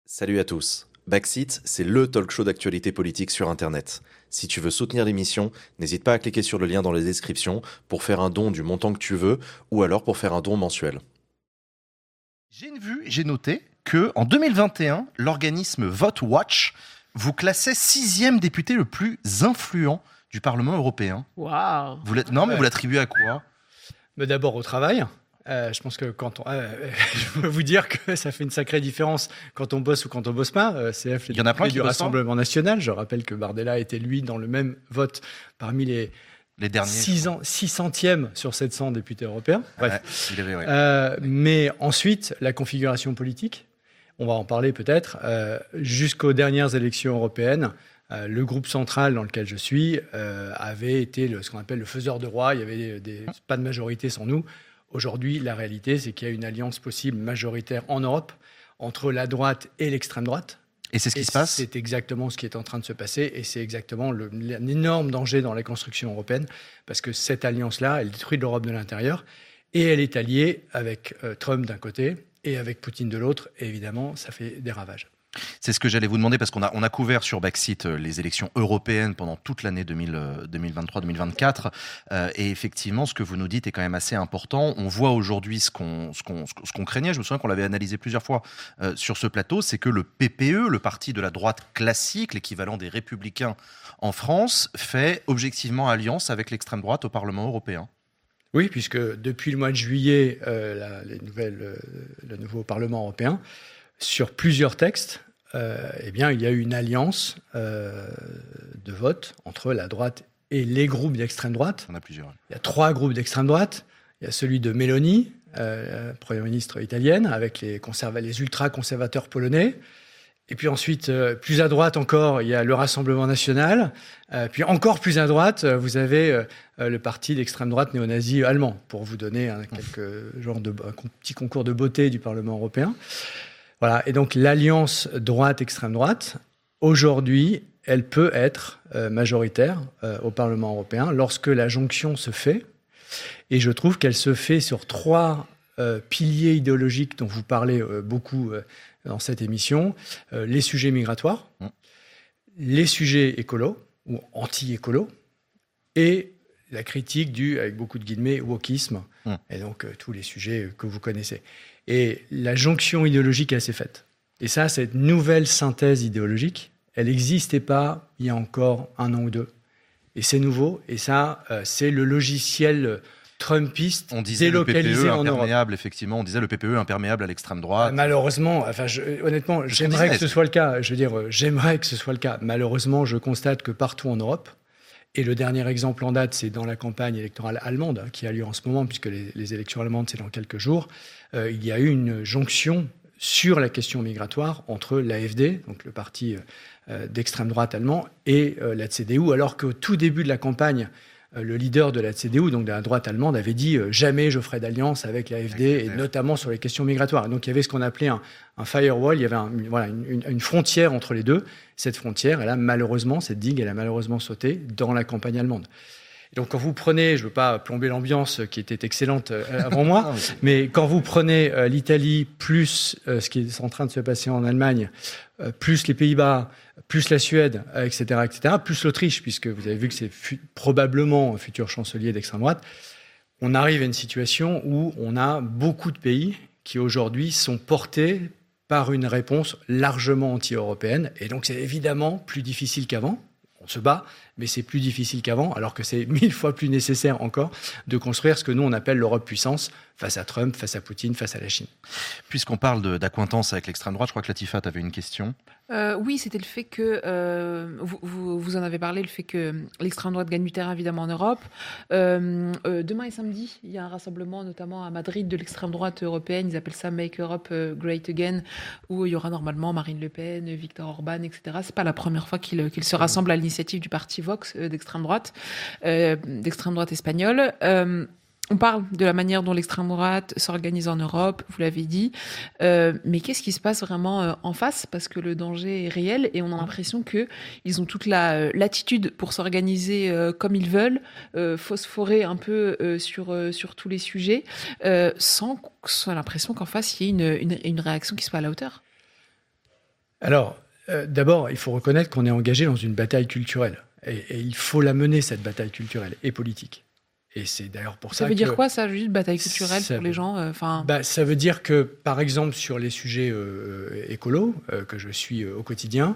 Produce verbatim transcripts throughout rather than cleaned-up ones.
Salut à tous. Backseat, c'est le talk show d'actualité politique sur Internet. Si tu veux soutenir l'émission, n'hésite pas à cliquer sur le lien dans les descriptions pour faire un don du montant que tu veux ou alors pour faire un don mensuel. J'ai vu, j'ai noté que en deux mille vingt et un, l'organisme VoteWatch vous classait sixième député le plus influent du Parlement européen. Waouh. Vous l'êtes- Non, mais Ouais. vous l'attribuez à quoi? Mais d'abord au travail. Euh, je pense que quand on, euh, je peux vous dire que ça fait une sacrée différence quand on bosse ou quand on bosse pas. Euh, C F, les Il y en a plein députés qui du bossent pas. Rassemblement national. Je rappelle que Bardella était lui dans le même vote parmi les Les derniers. six ans, six centièmes sur sept cents députés européens. Bref. Ouais, il avait, ouais. Euh, mais ensuite, la configuration politique, on va en parler peut-être, euh, jusqu'aux dernières élections européennes, euh, le groupe central dans lequel je suis euh, avait été le, ce qu'on appelle le faiseur de roi. Il y avait des, des- pas de majorité sans nous. Aujourd'hui, la réalité, c'est qu'il y a une alliance possible majoritaire en Europe entre la droite et l'extrême droite. Et c'est ce qui Et se passe. C'est exactement ce qui est en train de se passer et c'est exactement le, un énorme danger dans la construction européenne parce que cette alliance-là, elle détruit l'Europe de l'intérieur et elle est alliée avec euh, Trump d'un côté et avec Poutine de l'autre. Et évidemment, ça fait des ravages. C'est ce que j'allais vous demander parce qu'on a, on a couvert sur Backseat euh, les élections européennes pendant toute l'année deux mille, euh, deux mille vingt-trois deux mille vingt-quatre. Euh, et effectivement, ce que vous nous dites est quand même assez important. On voit aujourd'hui ce qu'on, ce qu'on, ce qu'on craignait. Je me souviens qu'on l'avait analysé plusieurs fois euh, sur ce plateau. C'est que le P P E, le parti de la droite classique, l'équivalent des Républicains en France, fait objectivement alliance avec l'extrême droite au Parlement européen. Oui, puisque depuis le mois de juillet, euh, la, les nouvelles, euh, le nouveau Parlement européen, sur plusieurs textes, euh, eh bien, il y a eu une alliance euh, de vote entre la droite et les groupes d'extrême droite. On a plusieurs. Il y a trois groupes d'extrême droite. Il y a celui de Meloni, euh, Première ministre italienne, avec les, conserva- les ultra-conservateurs polonais. Et puis ensuite, euh, plus à droite encore, il y a le Rassemblement national. Euh, puis encore plus à droite, euh, vous avez euh, euh, le parti d'extrême droite néo-nazi allemand, pour vous donner hein, quelques genres de un petit concours de beauté du Parlement européen. Voilà. Et donc l'alliance droite-extrême droite, aujourd'hui, elle peut être euh, majoritaire euh, au Parlement européen lorsque la jonction se fait. Et je trouve qu'elle se fait sur trois euh, piliers idéologiques dont vous parlez euh, beaucoup euh, dans cette émission. Euh, les sujets migratoires, Mmh. les sujets écolos ou anti-écolos et la critique du, avec beaucoup de guillemets, wokisme, Mmh. et donc euh, tous les sujets que vous connaissez. Et la jonction idéologique, elle s'est faite. Et ça, cette nouvelle synthèse idéologique, elle n'existait pas il y a encore un an ou deux. Et c'est nouveau. Et ça, euh, c'est le logiciel trumpiste On disait le P P délocalisé E en Europe. imperméable, effectivement. On disait le P P E imperméable à l'extrême droite. Malheureusement, enfin, je, honnêtement, j'aimerais disait, que ce soit le cas. Je veux dire, euh, j'aimerais que ce soit le cas. Malheureusement, je constate que partout en Europe, et le dernier exemple en date, c'est dans la campagne électorale allemande hein, qui a lieu en ce moment, puisque les, les élections allemandes, c'est dans quelques jours, euh, il y a eu une jonction sur la question migratoire entre l'A F D, donc le parti euh, d'extrême droite allemand, et euh, la C D U, alors qu'au tout début de la campagne, euh, le leader de la C D U, donc de la droite allemande, avait dit euh, jamais je ferai d'alliance avec l'A F D, Avec et l'A F D. notamment sur les questions migratoires. Et donc il y avait ce qu'on appelait un, un firewall, il y avait un- une, voilà, une, une- une frontière entre les deux. Cette frontière, elle a malheureusement, cette digue, elle a malheureusement sauté dans la campagne allemande. Et donc quand vous prenez, je ne veux pas plomber l'ambiance qui était excellente euh, avant moi, Non, mais c'est- mais quand vous prenez euh, l'Italie plus euh, ce qui est en train de se passer en Allemagne, euh, plus les Pays-Bas, plus la Suède, euh, et cetera, et cetera, plus l'Autriche, puisque vous avez vu que c'est fu- probablement un futur chancelier d'extrême droite, on arrive à une situation où on a beaucoup de pays qui aujourd'hui sont portés par une réponse largement anti-européenne. Et donc c'est évidemment plus difficile qu'avant. On se bat, mais c'est plus difficile qu'avant, alors que c'est mille fois plus nécessaire encore de construire ce que nous on appelle l'Europe puissance face à Trump, face à Poutine, face à la Chine. Puisqu'on parle de- d'accointance avec l'extrême droite, je crois que Latifa, tu avais une question. Euh, oui, c'était le fait que, euh, vous, vous, vous en avez parlé, le fait que l'extrême droite gagne du terrain évidemment en Europe. Euh, euh, demain et samedi, il y a un rassemblement notamment à Madrid de l'extrême droite européenne, ils appellent ça Make Europe euh, Great Again, où il y aura normalement Marine Le Pen, Viktor Orban, et cetera. C'est pas la première fois qu'ils qu'ils se rassemblent à l'initiative du parti Vox euh, d'extrême droite, euh, d'extrême droite espagnole. Euh, On parle de la manière dont l'extrême droite s'organise en Europe, vous l'avez dit, euh, mais qu'est-ce qui se passe vraiment euh, en face? Parce que le danger est réel et on a l'impression qu'ils ont toute la euh, latitude pour s'organiser euh, comme ils veulent, euh, phosphorer un peu euh, sur, euh, sur tous les sujets, euh, sans qu'on ait l'impression qu'en face, il y ait une, une, une réaction qui soit à la hauteur. Alors, euh, d'abord, il faut reconnaître qu'on est engagé dans une bataille culturelle. Et, et il faut la mener, cette bataille culturelle et politique. Et c'est d'ailleurs pour ça, ça veut que dire quoi, ça, juste bataille culturelle ça pour veut, les gens euh, bah, ça veut dire que, par exemple, sur les sujets euh, écolos, euh, que je suis euh, au quotidien,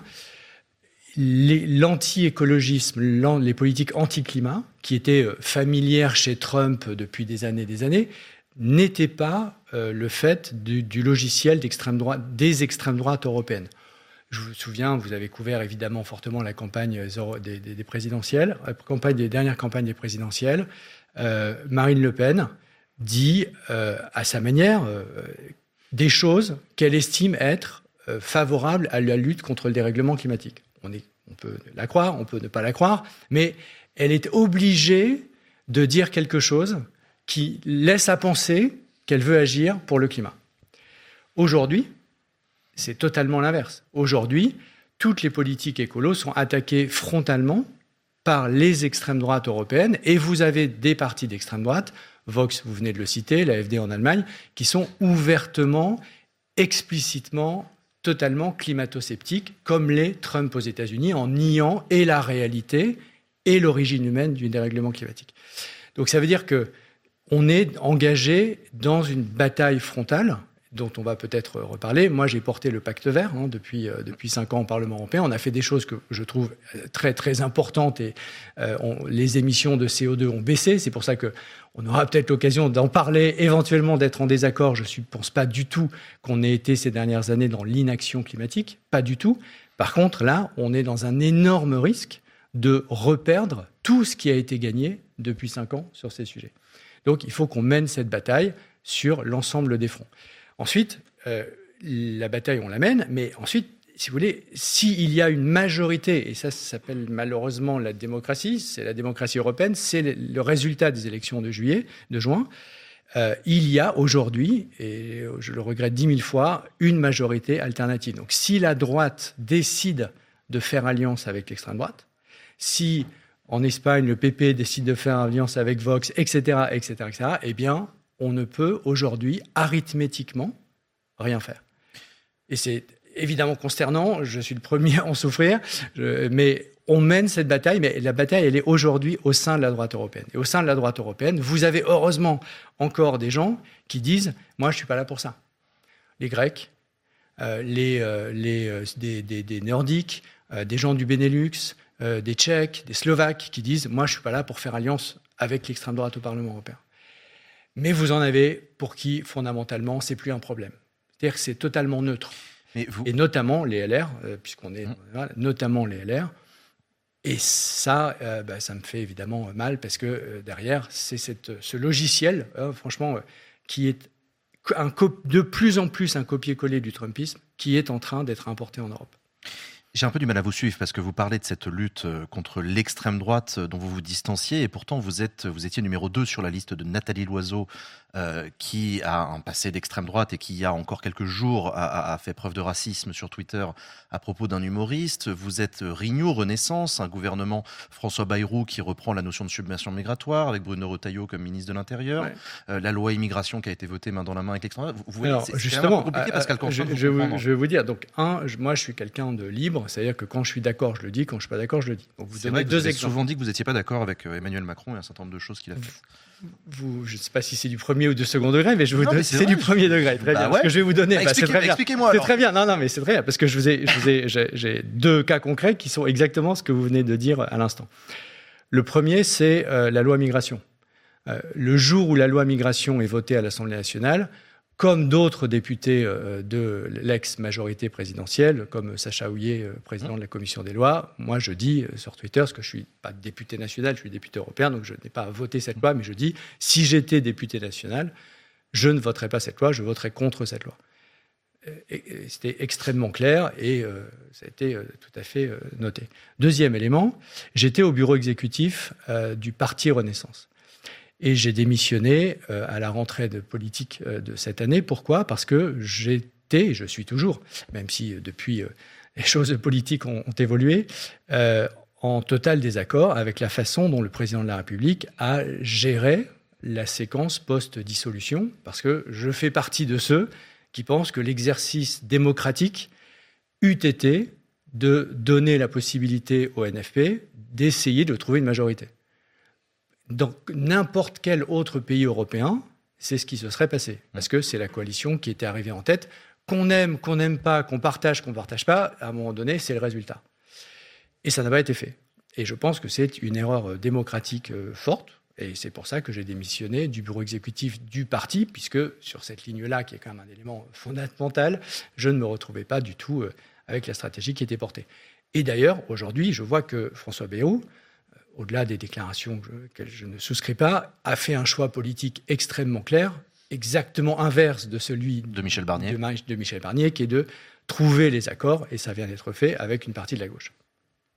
les, l'anti-écologisme, l'an, les politiques anti-climat, qui étaient euh, familières chez Trump depuis des années et des années, n'étaient pas euh, le fait du, du logiciel d'extrême droite, des extrêmes droites européennes. Je vous souviens, vous avez couvert évidemment fortement la campagne des, des, des présidentielles, la campagne des dernières campagnes des présidentielles. Euh, Marine Le Pen dit euh, à sa manière euh, des choses qu'elle estime être euh, favorables à la lutte contre le dérèglement climatique. On, est, on peut la croire, on peut ne pas la croire, mais elle est obligée de dire quelque chose qui laisse à penser qu'elle veut agir pour le climat. Aujourd'hui, c'est totalement l'inverse. Aujourd'hui, toutes les politiques écolos sont attaquées frontalement par les extrêmes droites européennes, et vous avez des partis d'extrême droite, Vox, vous venez de le citer, l'A F D en Allemagne, qui sont ouvertement, explicitement, totalement climato-sceptiques, comme l'est Trump aux États-Unis, en niant et la réalité et l'origine humaine du dérèglement climatique. Donc ça veut dire que on est engagé dans une bataille frontale dont on va peut-être reparler. Moi, j'ai porté le pacte vert hein, depuis, euh, depuis cinq ans au Parlement européen. On a fait des choses que je trouve très, très importantes et euh, on, les émissions de C O deux ont baissé. C'est pour ça qu'on aura peut-être l'occasion d'en parler, éventuellement d'être en désaccord. Je ne pense pas du tout qu'on ait été ces dernières années dans l'inaction climatique. Pas du tout. Par contre, là, on est dans un énorme risque de reperdre tout ce qui a été gagné depuis cinq ans sur ces sujets. Donc, il faut qu'on mène cette bataille sur l'ensemble des fronts. Ensuite, euh, la bataille, on la mène, mais ensuite, si vous voulez, s'il y a une majorité, et ça, ça s'appelle malheureusement la démocratie, c'est la démocratie européenne, c'est le, le résultat des élections de juillet, de juin, euh, il y a aujourd'hui, et je le regrette dix mille fois, une majorité alternative. Donc si la droite décide de faire alliance avec l'extrême droite, si en Espagne, le P P décide de faire alliance avec Vox, et cetera, et cetera, et cetera, eh bien, on ne peut aujourd'hui, arithmétiquement, rien faire. Et c'est évidemment consternant, je suis le premier à en souffrir, je, mais on mène cette bataille, mais la bataille, elle est aujourd'hui au sein de la droite européenne. Et au sein de la droite européenne, vous avez heureusement encore des gens qui disent « moi, je ne suis pas là pour ça ». Les Grecs, euh, les, euh, les, euh, des, des, des Nordiques, euh, des gens du Benelux, euh, des Tchèques, des Slovaques, qui disent « moi, je ne suis pas là pour faire alliance avec l'extrême droite au Parlement européen ». Mais vous en avez pour qui, fondamentalement, c'est plus un problème. C'est-à-dire que c'est totalement neutre. Mais vous... Et notamment les L R, euh, puisqu'on est... Mmh. Voilà, notamment les L R. Et ça, euh, bah, ça me fait évidemment mal, parce que euh, derrière, c'est cette, ce logiciel, euh, franchement, euh, qui est un co- de plus en plus un copier-coller du Trumpisme, qui est en train d'être importé en Europe. J'ai un peu du mal à vous suivre parce que vous parlez de cette lutte contre l'extrême droite dont vous vous distanciez et pourtant vous êtes, vous étiez numéro deux sur la liste de Nathalie Loiseau euh, qui a un passé d'extrême droite et qui il y a encore quelques jours a, a fait preuve de racisme sur Twitter à propos d'un humoriste. Vous êtes Renew, Renaissance, un gouvernement François Bayrou qui reprend la notion de submersion migratoire avec Bruno Retailleau comme ministre de l'Intérieur, ouais. euh, la loi immigration qui a été votée main dans la main avec l'extrême droite. Vous, vous Alors, voyez, c'est, justement, c'est compliqué, euh, Pascal Canfin, je, je, vous, je vais vous dire, donc un, je, moi je suis quelqu'un de libre. C'est-à-dire que quand je suis d'accord, je le dis. Quand je suis pas d'accord, je le dis. Donc vous c'est donnez vrai que deux vous avez exemples. souvent dit que vous n'étiez pas d'accord avec Emmanuel Macron et un certain nombre de choses qu'il a fait. Vous, je ne sais pas si c'est du premier ou du second degré, mais je vous non, donne. Mais c'est c'est vrai, du premier degré. Très bah bien. Ouais. Ce que je vais vous donner, bah, bah, c'est très bien. Expliquez-moi. C'est alors. très bien. Non, non, mais c'est très bien parce que je vous ai, je vous ai, j'ai, j'ai deux cas concrets qui sont exactement ce que vous venez de dire à l'instant. Le premier, c'est euh, la loi migration. Euh, le jour où la loi migration est votée à l'Assemblée nationale, comme d'autres députés euh, de l'ex-majorité présidentielle, comme Sacha Houlié, euh, président de la commission des lois, moi je dis euh, sur Twitter, parce que je ne suis pas député national, je suis député européen, donc je n'ai pas à voter cette loi, mais je dis, si j'étais député national, je ne voterais pas cette loi, je voterais contre cette loi. Et, et c'était extrêmement clair et euh, ça a été euh, tout à fait euh, noté. Deuxième élément, j'étais au bureau exécutif euh, du Parti Renaissance. Et j'ai démissionné euh, à la rentrée de politique euh, de cette année. Pourquoi ? Parce que j'étais, et je suis toujours, même si euh, depuis euh, les choses politiques ont, ont évolué, euh, en total désaccord avec la façon dont le président de la République a géré la séquence post-dissolution. Parce que je fais partie de ceux qui pensent que l'exercice démocratique eût été de donner la possibilité au N F P d'essayer de trouver une majorité. Dans n'importe quel autre pays européen, c'est ce qui se serait passé. Parce que c'est la coalition qui était arrivée en tête. Qu'on aime, qu'on n'aime pas, qu'on partage, qu'on ne partage pas, à un moment donné, c'est le résultat. Et ça n'a pas été fait. Et je pense que c'est une erreur démocratique forte. Et c'est pour ça que j'ai démissionné du bureau exécutif du parti, puisque sur cette ligne-là, qui est quand même un élément fondamental, je ne me retrouvais pas du tout avec la stratégie qui était portée. Et d'ailleurs, aujourd'hui, je vois que François Bayrou, au-delà des déclarations auxquelles je ne souscris pas, a fait un choix politique extrêmement clair, exactement inverse de celui de Michel Barnier, de, de Michel Barnier, qui est de trouver les accords, et ça vient d'être fait avec une partie de la gauche. Léa ?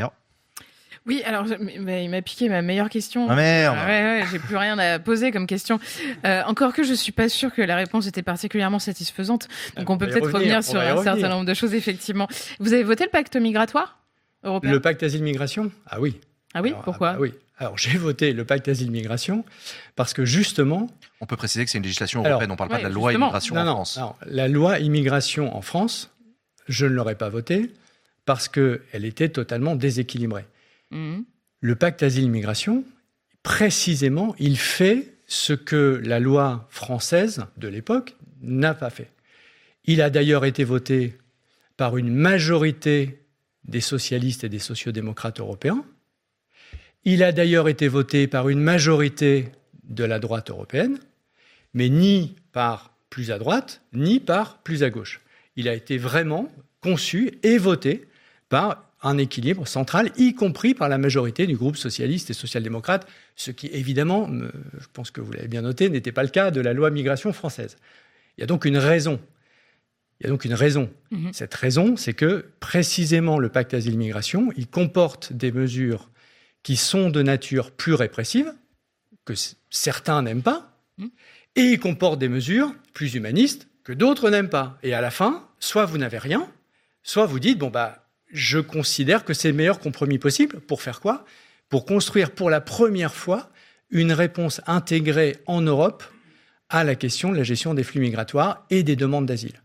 Oui, alors bah, il m'a piqué ma meilleure question. Ah merde. Ouais, ouais, j'ai plus rien à poser comme question. Euh, encore que je suis pas sûre que la réponse était particulièrement satisfaisante. Donc on, on peut peut-être revenir, revenir sur un revenir. certain nombre de choses, effectivement. Vous avez voté le pacte migratoire européen ? Le pacte asile-migration ? Ah oui. Ah oui, alors, pourquoi ? ah, Oui. Alors j'ai voté le pacte asile-migration parce que justement... On peut préciser que c'est une législation européenne, alors, on ne parle ouais, pas de la loi justement. immigration non, en non, France. Non, la loi immigration en France, je ne l'aurais pas votée parce qu'elle était totalement déséquilibrée. Mmh. Le pacte asile-immigration, précisément, il fait ce que la loi française de l'époque n'a pas fait. Il a d'ailleurs été voté par une majorité des socialistes et des sociodémocrates européens. Il a d'ailleurs été voté par une majorité de la droite européenne, mais ni par plus à droite, ni par plus à gauche. Il a été vraiment conçu et voté par un équilibre central, y compris par la majorité du groupe socialiste et social-démocrate, ce qui, évidemment, je pense que vous l'avez bien noté, n'était pas le cas de la loi migration française. Il y a donc une raison. Il y a donc une raison. Mmh. Cette raison, c'est que, précisément, le pacte asile-migration, il comporte des mesures qui sont de nature plus répressive, que certains n'aiment pas, mmh. et il comporte des mesures plus humanistes que d'autres n'aiment pas. Et à la fin, soit vous n'avez rien, soit vous dites, bon, bah, je considère que c'est le meilleur compromis possible. Pour faire quoi ? Pour construire pour la première fois une réponse intégrée en Europe à la question de la gestion des flux migratoires et des demandes d'asile.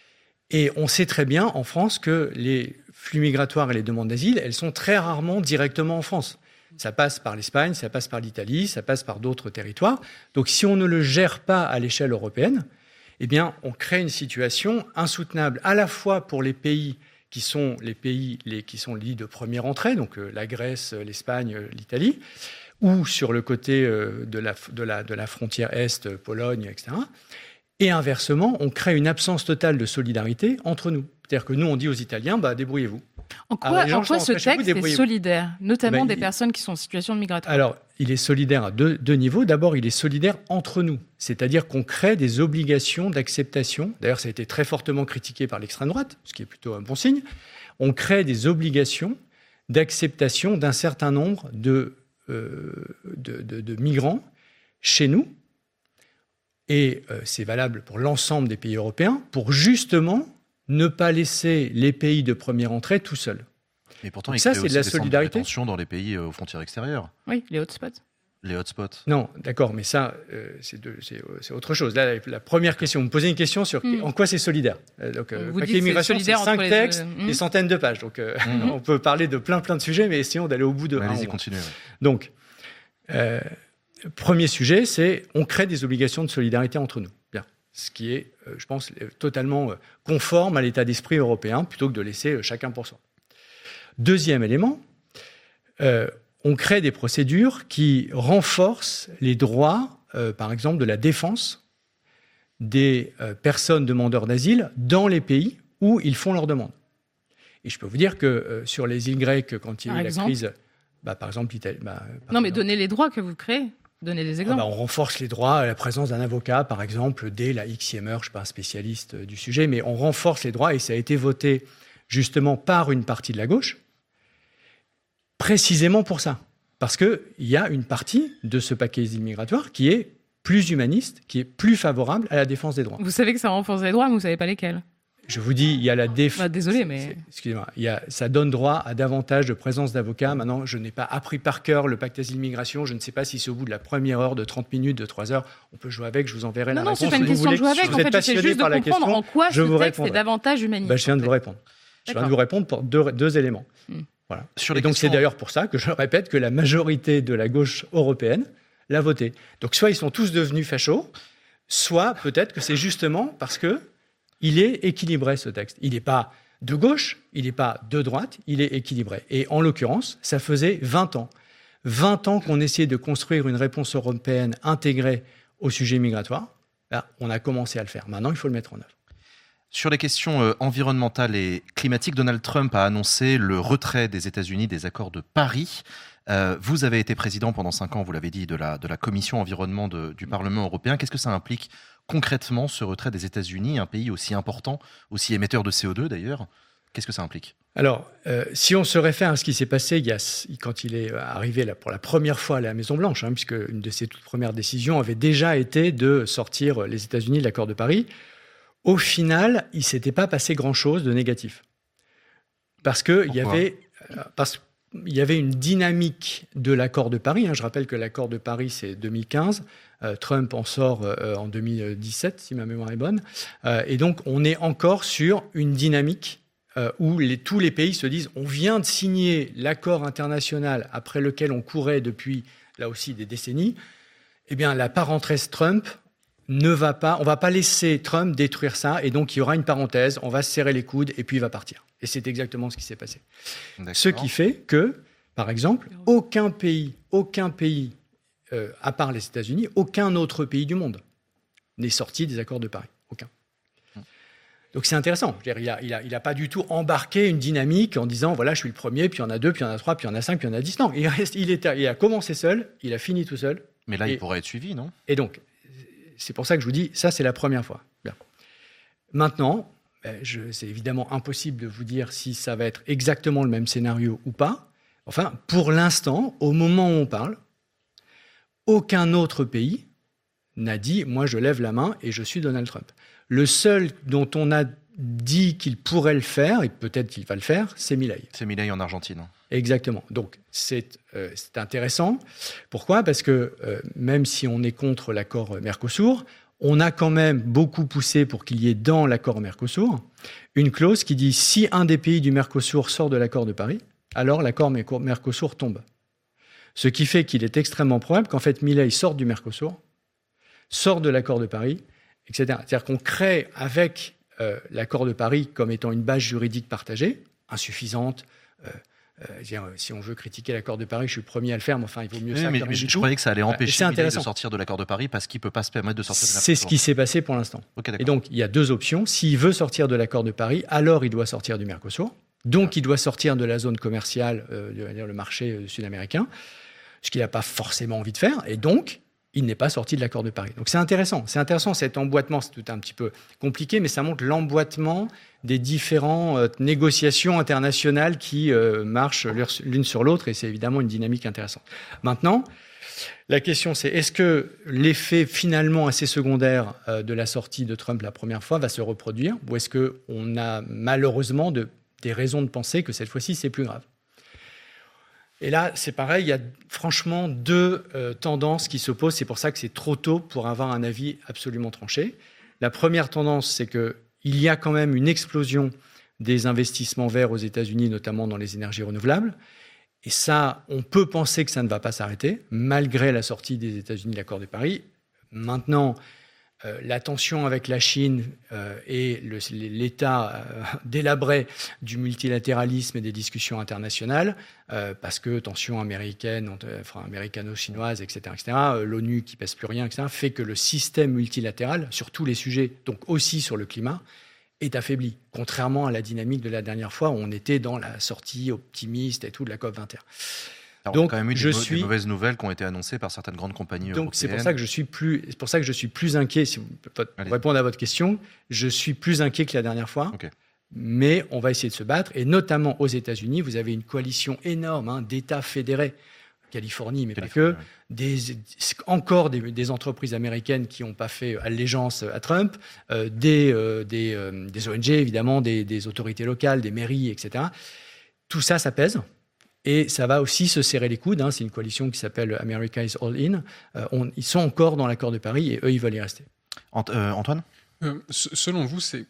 Et on sait très bien en France que les flux migratoires et les demandes d'asile, elles sont très rarement directement en France. Ça passe par l'Espagne, ça passe par l'Italie, ça passe par d'autres territoires. Donc si on ne le gère pas à l'échelle européenne, eh bien, on crée une situation insoutenable à la fois pour les pays qui sont les pays les, qui sont les de première entrée, donc euh, la Grèce, l'Espagne, euh, l'Italie, ou sur le côté euh, de, la, de, la, de la frontière Est, Pologne, et cetera. Et inversement, on crée une absence totale de solidarité entre nous. C'est-à-dire que nous, on dit aux Italiens, bah, débrouillez-vous. En quoi, en quoi ce texte est solidaire, notamment ben, des il... personnes qui sont en situation de migration ? Alors, il est solidaire à deux, deux niveaux. D'abord, il est solidaire entre nous. C'est-à-dire qu'on crée des obligations d'acceptation. D'ailleurs, ça a été très fortement critiqué par l'extrême droite, ce qui est plutôt un bon signe. On crée des obligations d'acceptation d'un certain nombre de, euh, de, de, de migrants chez nous. Et euh, c'est valable pour l'ensemble des pays européens, pour justement ne pas laisser les pays de première entrée tout seuls. Et pourtant, donc il ça, crée c'est aussi de la des centres solidarité. de rétention dans les pays aux frontières extérieures. Oui, les hotspots. Les hotspots. Non, d'accord, mais ça, euh, c'est, de, c'est, c'est autre chose. Là, la, la première question, vous me posez une question sur mmh. en quoi c'est solidaire. Euh, donc, euh, vous paquet immigration, c'est cinq les textes, deux... mmh. des centaines de pages. Donc, euh, mmh. on peut parler de plein, plein de sujets, mais essayons d'aller au bout de. Allez-y, continuez. Ouais. Donc, euh, premier sujet, c'est on crée des obligations de solidarité entre nous. Bien. Ce qui est, euh, je pense, totalement conforme à l'état d'esprit européen, plutôt que de laisser euh, chacun pour soi. Deuxième élément, euh, on crée des procédures qui renforcent les droits, euh, par exemple, de la défense des euh, personnes demandeurs d'asile dans les pays où ils font leur demande. Et je peux vous dire que euh, sur les îles grecques, quand il y a eu la crise, bah, par exemple, l'Italie... Bah, non, mais donnez les droits que vous créez. Donnez des exemples. Ah bah, on renforce les droits à la présence d'un avocat, par exemple, dès la Xème heure. Je ne suis pas un spécialiste du sujet, mais on renforce les droits et ça a été voté justement par une partie de la gauche, précisément pour ça. Parce qu'il y a une partie de ce paquet migratoire qui est plus humaniste, qui est plus favorable à la défense des droits. Vous savez que ça renforce les droits, mais vous ne savez pas lesquels. Je vous dis, il y a la défense... Bah, désolé, mais... Excusez-moi. Il y a, ça donne droit à davantage de présence d'avocats. Maintenant, je n'ai pas appris par cœur le pacte asile-migration. Je ne sais pas si c'est au bout de la première heure de trente minutes, de trois heures. On peut jouer avec, je vous enverrai non, la non, réponse. Non, c'est pas une question de jouer avec. Si vous en êtes fait, passionné juste par de la comprendre question, en quoi je ce vous texte répondrai. est davantage humaniste. Bah, je viens de vous répondre. Je viens de vous répondre pour deux, deux éléments. Mmh. Voilà. Sur et donc questions... c'est d'ailleurs pour ça que je répète que la majorité de la gauche européenne l'a voté. Donc soit ils sont tous devenus fachos, soit peut-être que c'est justement parce que il est équilibré ce texte. Il n'est pas de gauche, il n'est pas de droite, il est équilibré. Et en l'occurrence, ça faisait vingt ans. vingt ans qu'on essayait de construire une réponse européenne intégrée au sujet migratoire. Là, on a commencé à le faire. Maintenant, il faut le mettre en œuvre. Sur les questions euh, environnementales et climatiques, Donald Trump a annoncé le retrait des États-Unis des accords de Paris. Euh, vous avez été président pendant cinq ans, vous l'avez dit, de la, de la commission environnement de, du Parlement européen. Qu'est-ce que ça implique concrètement, ce retrait des États-Unis, un pays aussi important, aussi émetteur de C O deux d'ailleurs? Qu'est-ce que ça implique? Alors, euh, si on se réfère à ce qui s'est passé il y a, quand il est arrivé là, pour la première fois à la Maison-Blanche, hein, puisque une de ses toutes premières décisions avait déjà été de sortir les États-Unis de l'accord de Paris, au final, il ne s'était pas passé grand-chose de négatif. Parce qu'il y avait, euh, parce qu'il y avait une dynamique de l'accord de Paris. Hein. Je rappelle que l'accord de Paris, c'est deux mille quinze. Euh, Trump en sort euh, en deux mille dix-sept, si ma mémoire est bonne. Euh, et donc, on est encore sur une dynamique euh, où les, tous les pays se disent on vient de signer l'accord international après lequel on courait depuis, là aussi, des décennies. Eh bien, la parenthèse Trump ne va pas, on va pas laisser Trump détruire ça, et donc il y aura une parenthèse, on va se serrer les coudes, et puis il va partir. Et c'est exactement ce qui s'est passé. D'accord. Ce qui fait que, par exemple, aucun pays, aucun pays, euh, à part les États-Unis, aucun autre pays du monde n'est sorti des accords de Paris. Aucun. Donc c'est intéressant. Je veux dire, il a, il a, il a pas du tout embarqué une dynamique en disant voilà, je suis le premier, puis il y en a deux, puis il y en a trois, puis il y en a cinq, puis il y en a dix. Non, il, reste, il, est, il a commencé seul, il a fini tout seul. Mais là, et, il pourrait être suivi, non? Et donc, c'est pour ça que je vous dis, ça, c'est la première fois. Bien. Maintenant, je, c'est évidemment impossible de vous dire si ça va être exactement le même scénario ou pas. Enfin, pour l'instant, au moment où on parle, aucun autre pays n'a dit « moi, je lève la main et je suis Donald Trump ». Le seul dont on a dit qu'il pourrait le faire, et peut-être qu'il va le faire, c'est Milei. C'est Milei en Argentine. Exactement. Donc, c'est, euh, c'est intéressant. Pourquoi ? Parce que euh, même si on est contre l'accord Mercosur, on a quand même beaucoup poussé pour qu'il y ait dans l'accord Mercosur une clause qui dit si un des pays du Mercosur sort de l'accord de Paris, alors l'accord Mercosur tombe. Ce qui fait qu'il est extrêmement probable qu'en fait Milei sorte du Mercosur, sorte de l'accord de Paris, et cetera. C'est-à-dire qu'on crée avec euh, l'accord de Paris comme étant une base juridique partagée, insuffisante. Euh, euh, dire, si on veut critiquer l'accord de Paris, je suis le premier à le faire, mais enfin, il vaut mieux oui, ça. Mais, mais je, je croyais que ça allait empêcher Milei de sortir de l'accord de Paris parce qu'il ne peut pas se permettre de sortir de l'accord. C'est ce qui s'est passé pour l'instant. Okay, et donc, il y a deux options. S'il veut sortir de l'accord de Paris, alors il doit sortir du Mercosur. Donc, il doit sortir de la zone commerciale, euh, dire le marché euh, sud-américain, ce qu'il n'a pas forcément envie de faire. Et donc, il n'est pas sorti de l'accord de Paris. Donc c'est intéressant. C'est intéressant cet emboîtement. C'est tout un petit peu compliqué, mais ça montre l'emboîtement des différentes euh, négociations internationales qui euh, marchent l'une sur l'autre, et c'est évidemment une dynamique intéressante. Maintenant, la question c'est est-ce que l'effet finalement assez secondaire euh, de la sortie de Trump la première fois va se reproduire, ou est-ce qu'on a malheureusement de, des raisons de penser que cette fois-ci c'est plus grave ? Et là, c'est pareil, il y a franchement deux euh, tendances qui s'opposent. C'est pour ça que c'est trop tôt pour avoir un avis absolument tranché. La première tendance, c'est qu'il y a quand même une explosion des investissements verts aux États-Unis, notamment dans les énergies renouvelables. Et ça, on peut penser que ça ne va pas s'arrêter, malgré la sortie des États-Unis de l'accord de Paris. Maintenant, Euh, la tension avec la Chine euh, et le, l'état euh, délabré du multilatéralisme et des discussions internationales, euh, parce que tension américaine, enfin américano-chinoise, et cetera, et cetera, euh, l'ONU qui pèse plus rien, et cetera, fait que le système multilatéral, sur tous les sujets, donc aussi sur le climat, est affaibli, contrairement à la dynamique de la dernière fois où on était dans la sortie optimiste et tout de la COP vingt et un. Alors, donc, on a quand même eu je des, suis... des mauvaises nouvelles qui ont été annoncées par certaines grandes compagnies donc, européennes. C'est pour ça que je suis plus, c'est pour ça que je suis plus inquiet. Si vous, pour Allez. répondre à votre question, je suis plus inquiet que la dernière fois. Okay. Mais on va essayer de se battre. Et notamment aux États-Unis, vous avez une coalition énorme hein, d'États fédérés, Californie, mais Californie, pas que, ouais. des, encore des, des entreprises américaines qui n'ont pas fait allégeance à Trump, euh, des, euh, des, euh, des O N G évidemment, des, des autorités locales, des mairies, et cetera. Tout ça, ça pèse. Et ça va aussi se serrer les coudes. Hein. C'est une coalition qui s'appelle America is All In. Euh, on, ils sont encore dans l'accord de Paris et eux, ils veulent y rester. Ant- euh, Antoine ? euh, Selon vous, c'est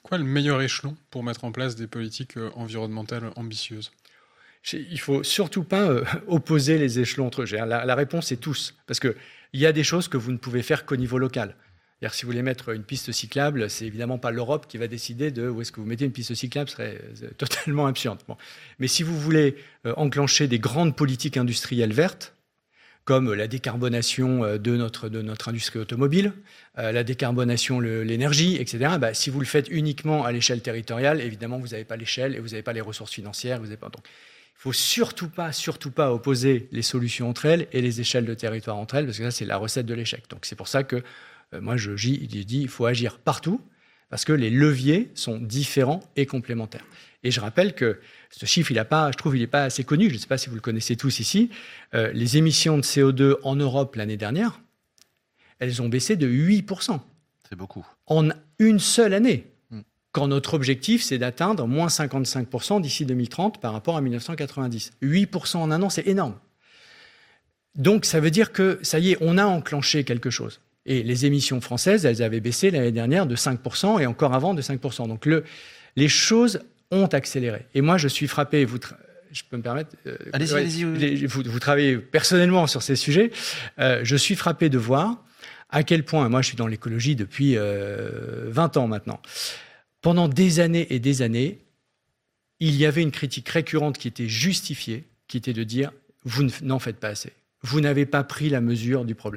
quoi le meilleur échelon pour mettre en place des politiques euh, environnementales ambitieuses ? Il faut surtout pas euh, opposer les échelons entre eux. La, la réponse est tous, parce que il y a des choses que vous ne pouvez faire qu'au niveau local. C'est-à-dire, si vous voulez mettre une piste cyclable, c'est évidemment pas l'Europe qui va décider de où est-ce que vous mettez une piste cyclable, ce serait totalement absurde. Bon. Mais si vous voulez euh, enclencher des grandes politiques industrielles vertes, comme la décarbonation de notre, de notre industrie automobile, euh, la décarbonation, le, l'énergie, et cetera, bah, si vous le faites uniquement à l'échelle territoriale, évidemment, vous n'avez pas l'échelle et vous n'avez pas les ressources financières. Vous n'avez pas... Donc, il ne faut surtout pas, surtout pas opposer les solutions entre elles et les échelles de territoire entre elles, parce que ça, c'est la recette de l'échec. Donc, c'est pour ça que euh, moi, je, je dis qu'il faut agir partout, parce que les leviers sont différents et complémentaires. Et je rappelle que ce chiffre, il a pas, je trouve, il n'est pas assez connu. Je ne sais pas si vous le connaissez tous ici. Euh, les émissions de C O deux en Europe l'année dernière, elles ont baissé de huit pour cent. C'est beaucoup. En une seule année. Mm. Quand notre objectif, c'est d'atteindre moins cinquante-cinq pour cent d'ici deux mille trente par rapport à mille neuf cent quatre-vingt-dix. huit pour cent en un an, c'est énorme. Donc, ça veut dire que, ça y est, on a enclenché quelque chose. Et les émissions françaises, elles avaient baissé l'année dernière de cinq pour cent et encore avant de cinq pour cent. Donc, le, les choses ont accéléré. Et moi, je suis frappé, vous tra- je peux me permettre euh, Allez-y, ouais, allez-y. Oui. Vous, vous travaillez personnellement sur ces sujets. Euh, je suis frappé de voir à quel point, moi je suis dans l'écologie depuis euh, vingt ans maintenant, pendant des années et des années, il y avait une critique récurrente qui était justifiée, qui était de dire « vous n'en faites pas assez, vous n'avez pas pris la mesure du problème ».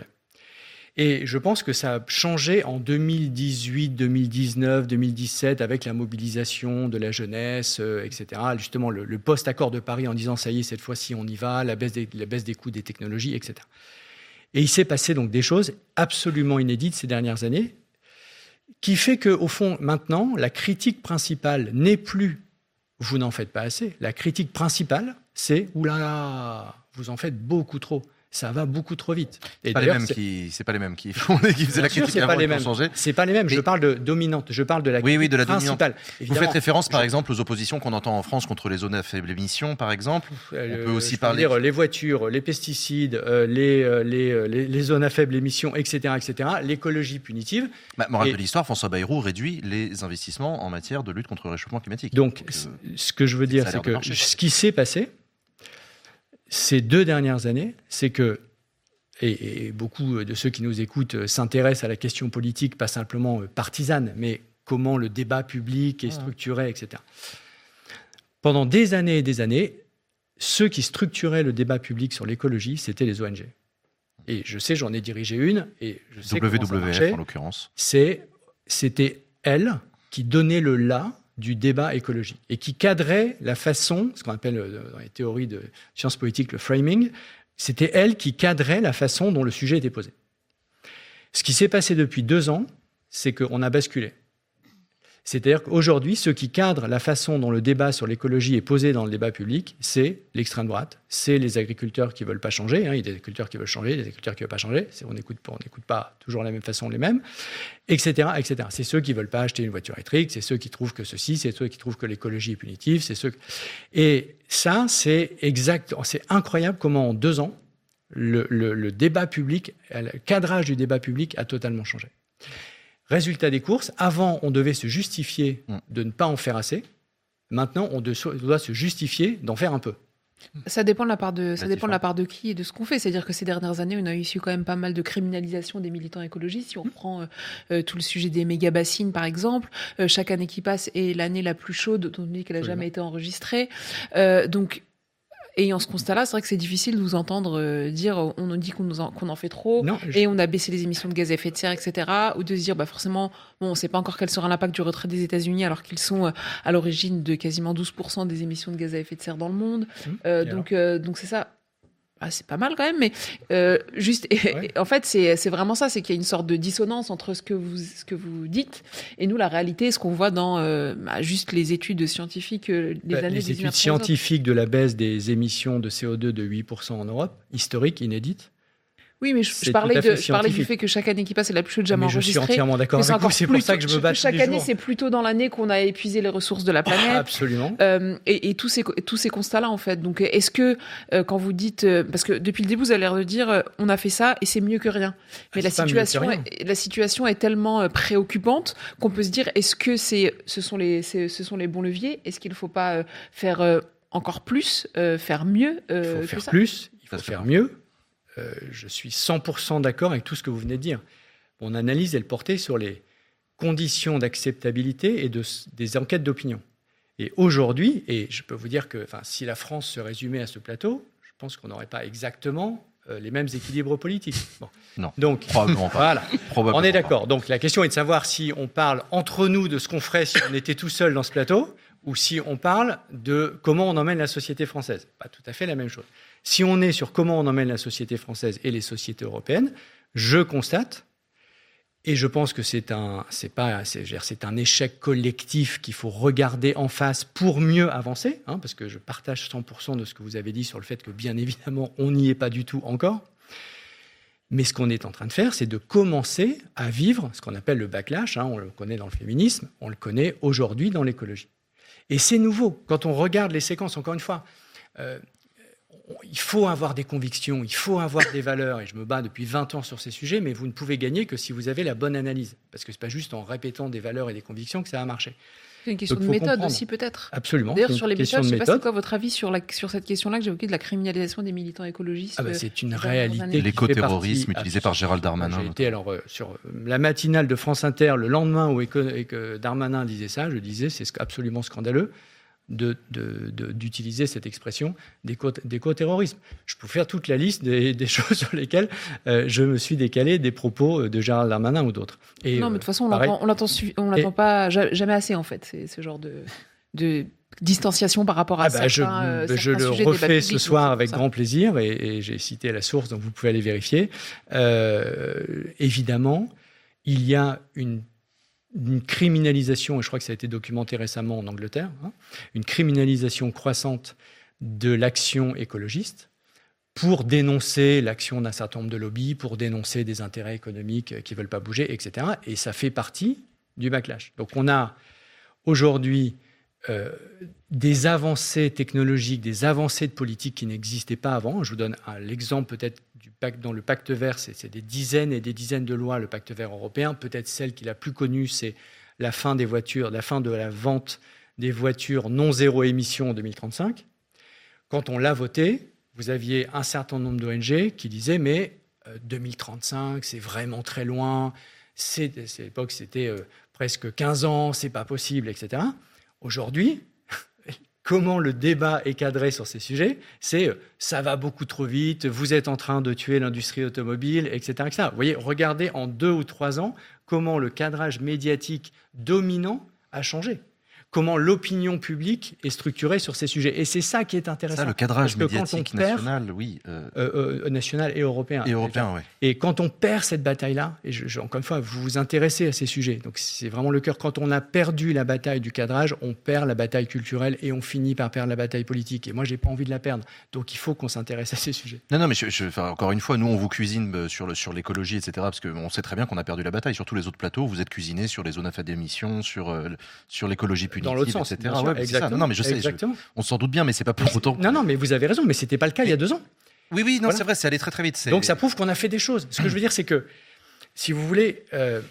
Et je pense que ça a changé en deux mille dix-huit, deux mille dix-neuf, deux mille dix-sept avec la mobilisation de la jeunesse, euh, et cetera. Justement, le, le post-accord de Paris en disant « ça y est, cette fois-ci, on y va », la baisse des, la baisse des coûts des technologies, et cetera. Et il s'est passé donc des choses absolument inédites ces dernières années qui fait qu'au fond, maintenant, la critique principale n'est plus « vous n'en faites pas assez ». La critique principale, c'est « oulala, vous en faites beaucoup trop ». Ça va beaucoup trop vite. Et c'est pas les mêmes qui, c'est pas les mêmes qui font, qui faisaient la critique avant et qui ont changé. C'est pas les mêmes. Mais... Je parle de dominante. Je parle de la oui, oui, de la principale. Vous faites référence, par je... exemple, aux oppositions qu'on entend en France contre les zones à faible émission, par exemple. Euh, On peut aussi je parler. Dire, les voitures, les pesticides, euh, les, euh, les, les, les zones à faible émission, et cetera, et cetera. L'écologie punitive. Bah, morale et... de l'histoire, François Bayrou réduit les investissements en matière de lutte contre le réchauffement climatique. Donc, Donc euh, ce que je veux dire, c'est que ce qui s'est passé ces deux dernières années, c'est que Et, et beaucoup de ceux qui nous écoutent s'intéressent à la question politique, pas simplement partisane, mais comment le débat public est structuré, et cetera. Pendant des années et des années, ceux qui structuraient le débat public sur l'écologie, c'était les O N G. Et je sais, j'en ai dirigé une, et je sais W W F, comment ça marchait. En l'occurrence. C'est, c'était elle qui donnait le là du débat écologique et qui cadrait la façon, ce qu'on appelle dans les théories de sciences politiques le framing. C'était elle qui cadrait la façon dont le sujet était posé. Ce qui s'est passé depuis deux ans, c'est qu'on a basculé. C'est-à-dire qu'aujourd'hui, ceux qui cadrent la façon dont le débat sur l'écologie est posé dans le débat public, c'est l'extrême droite, c'est les agriculteurs qui ne veulent pas changer. Hein, il y a des agriculteurs qui veulent changer, des agriculteurs qui ne veulent pas changer. C'est, on n'écoute pas, on n'écoute pas toujours de la même façon les mêmes, et cetera, et cetera. C'est ceux qui ne veulent pas acheter une voiture électrique, c'est ceux qui trouvent que ceci, c'est ceux qui trouvent que l'écologie est punitive, c'est ceux... Et ça, c'est exact, c'est incroyable comment en deux ans, le, le, le débat public, le cadrage du débat public a totalement changé. Résultat des courses, avant, on devait se justifier de ne pas en faire assez. Maintenant, on doit se justifier d'en faire un peu. Ça dépend de la part de, ça dépend de la part de qui et de ce qu'on fait. C'est-à-dire que ces dernières années, on a eu quand même pas mal de criminalisation des militants écologistes. Si on reprend euh, tout le sujet des méga-bassines, par exemple, euh, chaque année qui passe est l'année la plus chaude, dont on dit qu'elle n'a jamais été enregistrée. Euh, donc, ayant ce constat-là, c'est vrai que c'est difficile de vous entendre euh, dire on nous dit qu'on, nous en, qu'on en fait trop non, je... et on a baissé les émissions de gaz à effet de serre, et cetera. Ou de se dire bah forcément, bon, on ne sait pas encore quel sera l'impact du retrait des États-Unis alors qu'ils sont euh, à l'origine de quasiment douze pour cent des émissions de gaz à effet de serre dans le monde. Mmh, euh, donc, euh, donc c'est ça. Ah, c'est pas mal quand même, mais euh, juste, ouais. En fait, c'est, c'est vraiment ça, c'est qu'il y a une sorte de dissonance entre ce que vous, ce que vous dites et nous, la réalité, ce qu'on voit dans euh, bah, juste les études scientifiques, euh, les bah, années les études scientifiques de la baisse des émissions de C O deux de huit pour cent en Europe, historique, inédite. Oui, mais je, je parlais, de, je parlais du fait que chaque année qui passe, c'est la plus chaude jamais enregistrée. Je suis entièrement d'accord avec vous, c'est pour ça que je me bats tous Chaque les année, jours. c'est plutôt dans l'année qu'on a épuisé les ressources de la planète. Absolument. Euh, et, et tous ces, tous ces constats-là, en fait. Donc, est-ce que, euh, quand vous dites... Euh, parce que depuis le début, vous avez l'air de dire, euh, on a fait ça et c'est mieux que rien. Mais ah, la, situation rien. Est, la situation est tellement euh, préoccupante qu'on peut se dire, est-ce que c'est, ce, sont les, c'est, ce sont les bons leviers? Est-ce qu'il ne faut pas euh, faire euh, encore plus, euh, faire mieux euh, Il faut faire ça plus, il faut faire mieux. Euh, je suis cent pour cent d'accord avec tout ce que vous venez de dire. Mon analyse, elle portait sur les conditions d'acceptabilité et de, des enquêtes d'opinion. Et aujourd'hui, et je peux vous dire que si la France se résumait à ce plateau, je pense qu'on n'aurait pas exactement euh, les mêmes équilibres politiques. Bon. Non, donc, probablement pas. Voilà, probablement on est d'accord. Donc la question est de savoir si on parle entre nous de ce qu'on ferait si on était tout seul dans ce plateau, ou si on parle de comment on emmène la société française. Pas tout à fait la même chose. Si on est sur comment on emmène la société française et les sociétés européennes, je constate, et je pense que c'est un, c'est pas, c'est, c'est un échec collectif qu'il faut regarder en face pour mieux avancer, hein, parce que je partage cent pour cent de ce que vous avez dit sur le fait que, bien évidemment, on n'y est pas du tout encore. Mais ce qu'on est en train de faire, c'est de commencer à vivre ce qu'on appelle le backlash. Hein, on le connaît dans le féminisme, on le connaît aujourd'hui dans l'écologie. Et c'est nouveau. Quand on regarde les séquences, encore une fois, euh, il faut avoir des convictions, il faut avoir des valeurs, et je me bats depuis vingt ans sur ces sujets, mais vous ne pouvez gagner que si vous avez la bonne analyse. Parce que ce n'est pas juste en répétant des valeurs et des convictions que ça va marcher. C'est une question Donc, de méthode comprendre. aussi, peut-être. Absolument. D'ailleurs, sur les méthodes, je ne sais pas méthode. c'est quoi votre avis sur, la, sur cette question-là que j'ai évoquée de la criminalisation des militants écologistes. Ah bah, c'est une réalité. L'écoterrorisme utilisé par Gérald Darmanin. J'ai été alors, euh, sur la matinale de France Inter le lendemain où éco- et que Darmanin disait ça, je disais c'est absolument scandaleux de, de, de, d'utiliser cette expression d'éco- d'éco-terrorisme. Je peux faire toute la liste des, des choses sur lesquelles euh, je me suis décalé des propos de Gérald Darmanin ou d'autres. Et, non, mais de toute façon, on pareil, l'entend, on l'entend, on l'entend et, pas jamais assez, en fait, c'est ce genre de, de distanciation par rapport à ah bah, certains, je, euh, certains je le sujets refais ce publics, soir avec grand plaisir, et, et j'ai cité la source, donc vous pouvez aller vérifier. Euh, évidemment, il y a une une criminalisation, et je crois que ça a été documenté récemment en Angleterre, hein, une criminalisation croissante de l'action écologiste pour dénoncer l'action d'un certain nombre de lobbies, pour dénoncer des intérêts économiques qui ne veulent pas bouger, et cetera. Et ça fait partie du backlash. Donc on a aujourd'hui euh, des avancées technologiques, des avancées de politique qui n'existaient pas avant. Je vous donne un, l'exemple peut-être du pacte, dans le pacte vert, c'est, c'est des dizaines et des dizaines de lois, le pacte vert européen. Peut-être celle qui est la plus connue, c'est la fin des voitures, la fin de la vente des voitures non zéro émission en deux mille trente-cinq. Quand on l'a voté, vous aviez un certain nombre d'O N G qui disaient mais euh, deux mille trente-cinq, c'est vraiment très loin. C'est, c'est, à l'époque, c'était euh, presque quinze ans, c'est pas possible, et cetera. Aujourd'hui, comment le débat est cadré sur ces sujets, c'est euh, ça va beaucoup trop vite, vous êtes en train de tuer l'industrie automobile, et cetera, et cetera. Vous voyez, regardez en deux ou trois ans comment le cadrage médiatique dominant a changé. Comment l'opinion publique est structurée sur ces sujets. Et c'est ça qui est intéressant. Ça, le cadrage Parce que médiatique perd, national, oui. Euh... Euh, euh, national et européen. Et européen, oui. Et quand on perd cette bataille-là, et je, je, encore une fois, vous vous intéressez à ces sujets, donc c'est vraiment le cœur. Quand on a perdu la bataille du cadrage, on perd la bataille culturelle et on finit par perdre la bataille politique. Et moi, j'ai pas envie de la perdre. Donc il faut qu'on s'intéresse à ces sujets. Non, non, mais je, je, enfin, encore une fois, nous, on vous cuisine sur, le, sur l'écologie, et cetera, parce qu'on sait très bien qu'on a perdu la bataille. Sur tous les autres plateaux, vous êtes cuisinés sur les zones à faible émission, sur, euh, sur l'écologie punitive, dans l'autre sens, et cetera. Sûr, ouais, exactement. Non, non, mais je sais, je, on s'en doute bien, mais c'est pas pour autant. Non, non, mais vous avez raison, mais c'était pas le cas il y a deux ans. Oui, oui, non, voilà. C'est vrai, c'est allé très très vite. C'est... Donc ça prouve qu'on a fait des choses. Ce que je veux dire, c'est que, si vous voulez, euh,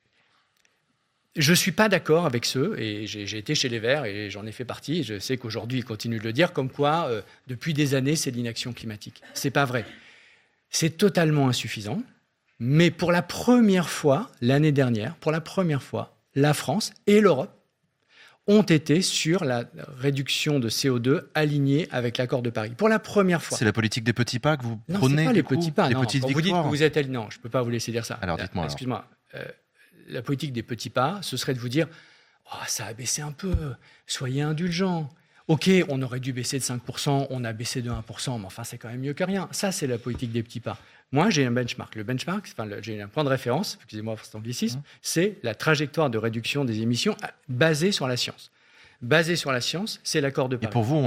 je suis pas d'accord avec ceux, et j'ai, j'ai été chez les Verts et j'en ai fait partie, et je sais qu'aujourd'hui ils continuent de le dire, comme quoi, euh, depuis des années, c'est l'inaction climatique. C'est pas vrai. C'est totalement insuffisant, mais pour la première fois, l'année dernière, pour la première fois, la France et l'Europe ont été sur la réduction de C O deux alignée avec l'accord de Paris. Pour la première fois. C'est la politique des petits pas que vous non, prenez, c'est pas du les coup, petits pas. les Non, petites quand victoires. Vous dites que vous êtes... Non, je ne peux pas vous laisser dire ça. Alors, dites-moi. Alors. Excuse-moi. Euh, la politique des petits pas, ce serait de vous dire oh, ça a baissé un peu, soyez indulgents. OK, on aurait dû baisser de cinq pour cent, on a baissé de un pour cent, mais enfin, c'est quand même mieux que rien. Ça, c'est la politique des petits pas. Moi, j'ai un benchmark. Le benchmark, enfin, le, j'ai un point de référence, excusez-moi pour cet anglicisme, mmh. c'est la trajectoire de réduction des émissions basée sur la science. Basée sur la science, c'est l'accord de Paris. Et pour vous, on y est ?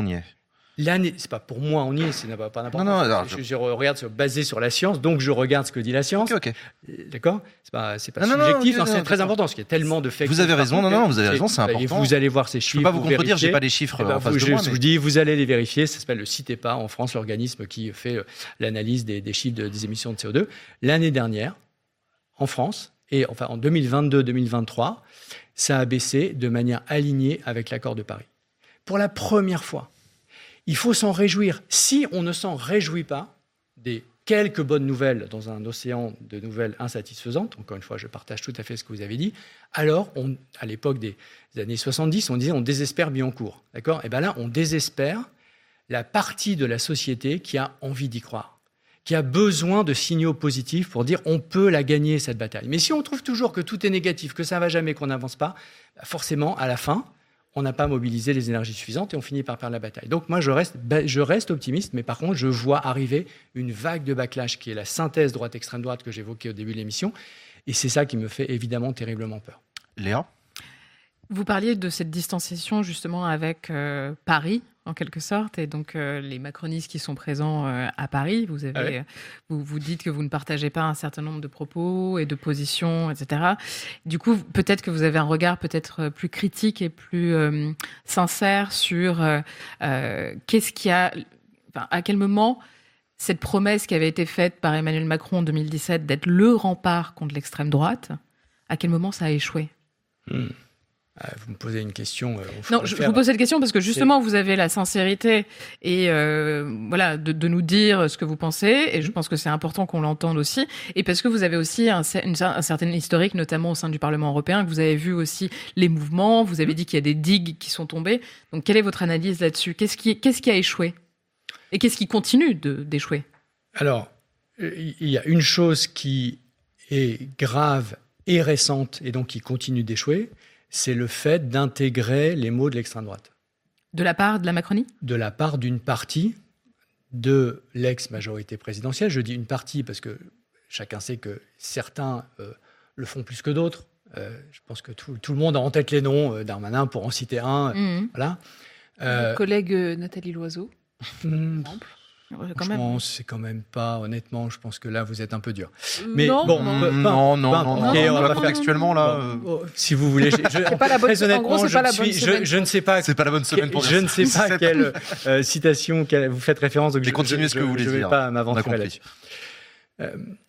L'année, c'est pas pour moi, on y est, c'est pas n'importe quoi. Non, non, alors, je, je, je regarde sur, basé sur la science, donc je regarde ce que dit la science. Ok, ok. D'accord ? C'est pas, c'est pas non, subjectif, non, non, non, c'est non, très non. important, parce qu'il y a tellement de faits. Vous avez raison, non, non, vous avez raison, c'est important. Vous allez voir ces chiffres. Je peux pas vous, vous contredire, vérifiez. j'ai pas les chiffres Eh ben, en face vous, de je, moi. Je mais... vous dis, vous allez les vérifier, ça s'appelle le CITEPA en France, l'organisme qui fait euh, l'analyse des, des chiffres de, des émissions de C O deux. L'année dernière, en France, et enfin en deux mille vingt-deux deux mille vingt-trois, ça a baissé de manière alignée avec l'accord de Paris. Pour la première fois. Il faut s'en réjouir. Si on ne s'en réjouit pas des quelques bonnes nouvelles dans un océan de nouvelles insatisfaisantes, encore une fois, je partage tout à fait ce que vous avez dit, alors, on, à l'époque des années soixante-dix, on disait on désespère Billancourt. D'accord ? Et bien là, on désespère la partie de la société qui a envie d'y croire, qui a besoin de signaux positifs pour dire on peut la gagner, cette bataille. Mais si on trouve toujours que tout est négatif, que ça ne va jamais, qu'on n'avance pas, forcément, à la fin, on n'a pas mobilisé les énergies suffisantes et on finit par perdre la bataille. Donc moi, je reste, je reste optimiste, mais par contre, je vois arriver une vague de backlash qui est la synthèse droite-extrême droite que j'évoquais au début de l'émission. Et c'est ça qui me fait évidemment terriblement peur. Léa ? Vous parliez de cette distanciation justement avec euh, Paris, en quelque sorte, et donc euh, les macronistes qui sont présents euh, à Paris. Vous, avez, ah ouais. vous, vous dites que vous ne partagez pas un certain nombre de propos et de positions, et cetera. Du coup, peut-être que vous avez un regard peut-être plus critique et plus euh, sincère sur euh, euh, qu'est-ce qui a, enfin, à quel moment cette promesse qui avait été faite par Emmanuel Macron en deux mille dix-sept d'être le rempart contre l'extrême droite, à quel moment ça a échoué ? hmm. Vous me posez une question. Euh, non, je vous pose cette question parce que justement, c'est... vous avez la sincérité et euh, voilà de, de nous dire ce que vous pensez. Et je pense que c'est important qu'on l'entende aussi. Et parce que vous avez aussi un, une, un certain historique, notamment au sein du Parlement européen, que vous avez vu aussi les mouvements. Vous avez dit qu'il y a des digues qui sont tombées. Donc, quelle est votre analyse là-dessus ? Qu'est-ce qui, qu'est-ce qui a échoué ? Et qu'est-ce qui continue de, d'échouer ? Alors, il y a une chose qui est grave et récente et donc qui continue d'échouer. C'est le fait d'intégrer les mots de l'extrême droite. De la part de la Macronie ? De la part d'une partie de l'ex-majorité présidentielle. Je dis une partie parce que chacun sait que certains euh, le font plus que d'autres. Euh, je pense que tout, tout le monde a en tête les noms, euh, Darmanin pour en citer un. Mmh. Voilà. Euh, Votre collègue euh, Nathalie Loiseau, par exemple. Quand je même. pense, c'est quand même pas, honnêtement, je pense que là, vous êtes un peu dur. Mais non, bon, non, peu, non, non, peu, non, non, okay, non, on non, va contextuellement, là. Euh... Bon, si vous voulez, je, je, c'est pas la bonne, très honnêtement, en gros, c'est je, pas la suis, bonne semaine je, je ne sais pas. C'est pas la bonne semaine pour que, dire Je ça. ne sais pas quelle euh, citation quelle, vous faites référence. Donc Mais continuez ce que vous voulez dire. Je ne vais pas m'aventurer là-dessus. Euh,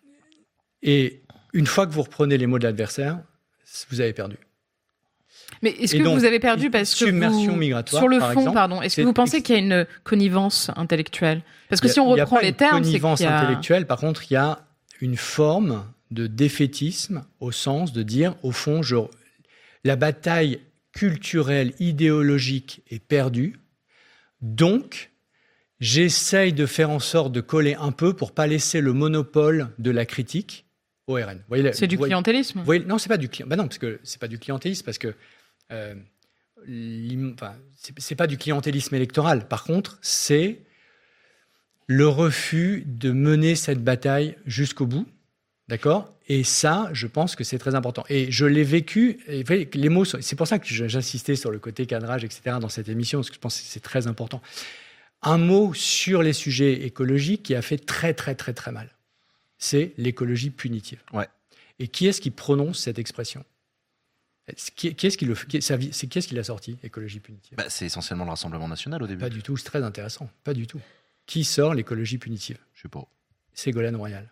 et une fois que vous reprenez les mots de l'adversaire, vous avez perdu. Mais est-ce que donc, vous avez perdu parce que submersion vous, migratoire, sur le par fond, exemple, pardon, est-ce que vous pensez qu'il y a une connivence intellectuelle ? Parce que a, si on reprend les termes, c'est qu'il y a pas une connivence a... intellectuelle. Par contre, il y a une forme de défaitisme au sens de dire, au fond, je... la bataille culturelle, idéologique est perdue. Donc, j'essaye de faire en sorte de coller un peu pour pas laisser le monopole de la critique au R N. Vous voyez, c'est vous du voyez, clientélisme. Vous voyez, non, c'est pas du client. Bah non, parce que c'est pas du clientélisme parce que euh, enfin, c'est, c'est pas du clientélisme électoral. Par contre, c'est le refus de mener cette bataille jusqu'au bout, d'accord ? Et ça, je pense que c'est très important. Et je l'ai vécu. Et les mots, c'est pour ça que j'insistais sur le côté cadrage, et cetera dans cette émission, parce que je pense que c'est très important. Un mot sur les sujets écologiques qui a fait très, très, très, très mal. C'est l'écologie punitive. Ouais. Et qui est-ce qui prononce cette expression ? Qui, qui est-ce qui le, qui, c'est, qui est-ce qui l'a sorti, écologie punitive ? Bah, c'est essentiellement le Rassemblement national au début. Pas du tout, c'est très intéressant. Pas du tout. Qui sort l'écologie punitive ? Je sais pas. Ségolène Royal.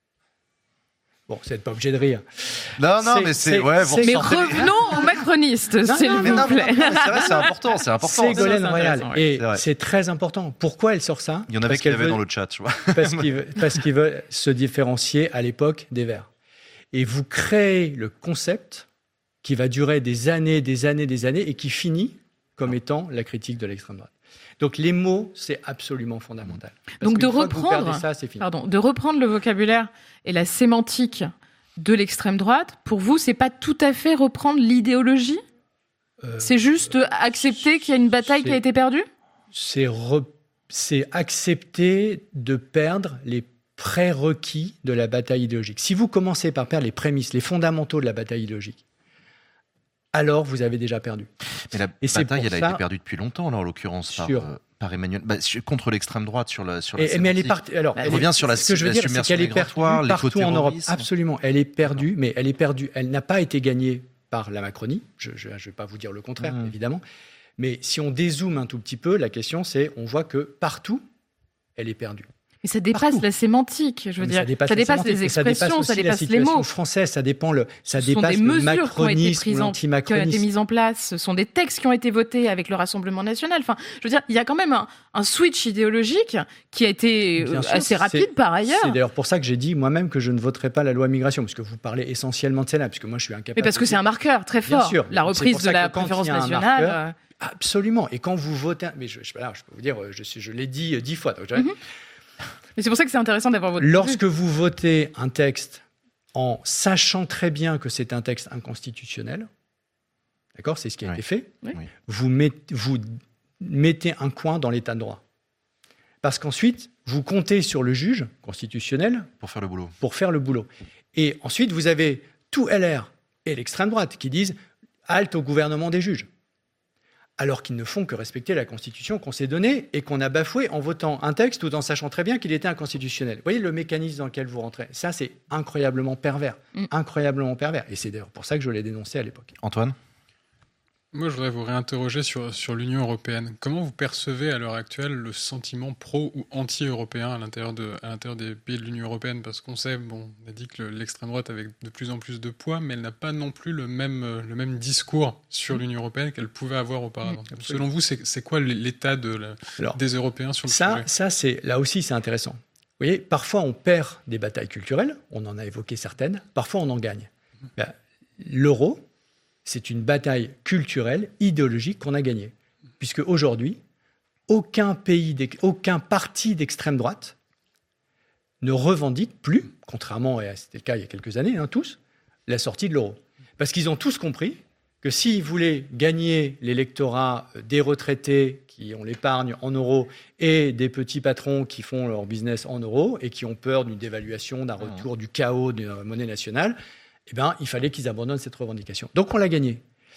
Bon, vous n'êtes pas obligé de rire. Non, non, c'est, mais c'est... c'est ouais, c'est, mais revenons aux macronistes, s'il vous non, plaît. Non, c'est vrai, c'est important, c'est important. Ségolène Royal. Et c'est, c'est très important. Pourquoi elle sort ça ? Il y en avait qui l'avaient veut... dans le chat, tu vois. Parce qu'il veut, parce qu'il veut se différencier à l'époque des Verts. Et vous créez le concept qui va durer des années, des années, des années, et qui finit comme étant la critique de l'extrême droite. Donc les mots, c'est absolument fondamental. Parce Donc de reprendre, ça, c'est fini. Pardon, de reprendre le vocabulaire et la sémantique de l'extrême droite, pour vous, c'est pas tout à fait reprendre l'idéologie ? euh, C'est juste accepter qu'il y a une bataille qui a été perdue ? c'est, re, c'est accepter de perdre les prérequis de la bataille idéologique. Si vous commencez par perdre les prémices, les fondamentaux de la bataille idéologique, alors vous avez déjà perdu. Mais la Et c'est bataille, pour elle ça- a été perdue depuis longtemps, là, en l'occurrence, par, Sur- euh, par Emmanuel, bah, sur- contre l'extrême droite sur la sur la Et- mais elle est sémantique. partie. Alors, Elle elle revient est- sur la- ce que je veux la dire, c'est submersion qu'elle est perdue migratoire, partout en Europe. l'écoterrorisme. Absolument, elle est perdue, mais elle est perdue. Elle n'a pas été gagnée par la Macronie. Je ne vais pas vous dire le contraire, Mmh. évidemment. Mais si on dézoome un tout petit peu, la question, c'est, on voit que partout, elle est perdue. Mais ça dépasse Partout. la sémantique, je veux Mais dire. ça dépasse, ça la dépasse sémantique, les mais ça expressions, dépasse ça aussi la dépasse les situation mots. française, ça dépend le, ça Ce sont dépasse des le mesures qui ont été macronisme prises ou en- qui ont été l'antimacronisme. mises en place, ce sont des textes qui ont été votés avec le Rassemblement national. Enfin, je veux dire, il y a quand même un, un switch idéologique qui a été Bien euh, sûr, assez rapide c'est- par ailleurs. C'est d'ailleurs pour ça que j'ai dit moi-même que je ne voterai pas la loi migration, parce que vous parlez essentiellement de celle-là, parce que moi je suis incapable. Mais parce que de c'est un marqueur très Bien fort. sûr. La C'est reprise pour de ça la que quand conférence il y a un nationale. marqueur, euh, Absolument. Et quand vous votez, mais je, je, alors, je peux vous dire, je, suis- je l'ai dit euh, dix fois. donc, je- Mhm. Mais c'est pour ça que c'est intéressant d'avoir votre. Lorsque vous votez un texte en sachant très bien que c'est un texte inconstitutionnel, d'accord, c'est ce qui a Oui. été fait, Oui. Oui. vous, mettez, vous mettez un coin dans l'état de droit. Parce qu'ensuite, vous comptez sur le juge constitutionnel Pour faire le boulot. pour faire le boulot. Et ensuite, vous avez tout L R et l'extrême droite qui disent halte au gouvernement des juges. Alors qu'ils ne font que respecter la Constitution qu'on s'est donnée et qu'on a bafouée en votant un texte tout en sachant très bien qu'il était inconstitutionnel. Vous voyez le mécanisme dans lequel vous rentrez. Ça, c'est incroyablement pervers. Mm. Incroyablement pervers. Et c'est d'ailleurs pour ça que je l'ai dénoncé à l'époque. Antoine? Moi, je voudrais vous réinterroger sur, sur l'Union européenne. Comment vous percevez à l'heure actuelle le sentiment pro- ou anti-européen à l'intérieur, de, à l'intérieur des pays de l'Union européenne? Parce qu'on sait, bon, on a dit que le- l'extrême droite avait de plus en plus de poids, mais elle n'a pas non plus le même, euh, le même discours sur l'Union européenne qu'elle pouvait avoir auparavant. Absolument. Selon vous, c'est, c'est quoi l'état de la- Alors, des Européens sur le ça, sujet? ça c'est, là aussi, c'est intéressant. Vous voyez, parfois, on perd des batailles culturelles. On en a évoqué certaines. Parfois, on en gagne. Ben, l'euro, c'est une bataille culturelle, idéologique qu'on a gagnée. Puisque aujourd'hui, aucun pays, d'ex- aucun parti d'extrême droite ne revendique plus, contrairement à c'était le cas il y a quelques années, hein, tous, la sortie de l'euro. Parce qu'ils ont tous compris que s'ils voulaient gagner l'électorat des retraités qui ont l'épargne en euros et des petits patrons qui font leur business en euros et qui ont peur d'une dévaluation, d'un retour du chaos de la monnaie nationale, eh ben, il fallait qu'ils abandonnent cette revendication. Donc on l'a gagné.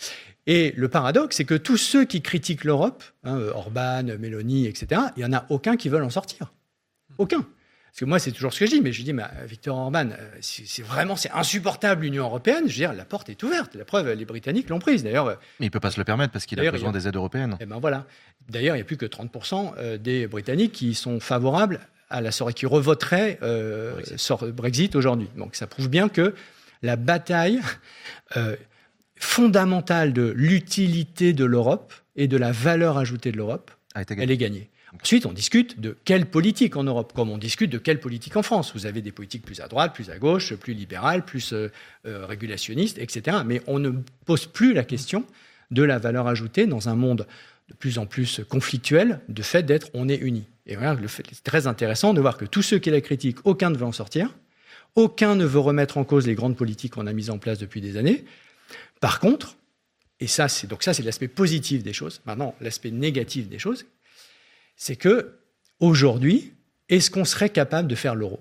Et le paradoxe, c'est que tous ceux qui critiquent l'Europe, hein, Orban, Meloni, et cetera, il n'y en a aucun qui veulent en sortir. Aucun. Parce que moi, c'est toujours ce que je dis, mais je dis, mais Viktor Orban, euh, c'est c'est vraiment c'est insupportable l'Union européenne. Je veux dire, la porte est ouverte. La preuve, les Britanniques l'ont prise. D'ailleurs, euh, Mais il ne peut pas se le permettre parce qu'il a D'ailleurs, besoin il y a- des aides européennes. eh ben voilà. D'ailleurs, il n'y a plus que trente pour cent des Britanniques qui sont favorables à la sortie, qui revoteraient euh, Brexit. Brexit, Brexit aujourd'hui. Donc ça prouve bien que la bataille euh, fondamentale de l'utilité de l'Europe et de la valeur ajoutée de l'Europe, A été elle gagné. est gagnée. Ensuite, on discute de quelle politique en Europe, comme on discute de quelle politique en France. Vous avez des politiques plus à droite, plus à gauche, plus libérales, plus euh, euh, régulationnistes, et cetera. Mais on ne pose plus la question de la valeur ajoutée dans un monde de plus en plus conflictuel, de fait d'être on est unis. Et voilà, le fait, c'est très intéressant de voir que tous ceux qui la critiquent, aucun ne veut en sortir, aucun ne veut remettre en cause les grandes politiques qu'on a mises en place depuis des années. Par contre, et ça c'est donc ça c'est l'aspect positif des choses. Maintenant, l'aspect négatif des choses, c'est que aujourd'hui, est-ce qu'on serait capable de faire l'euro?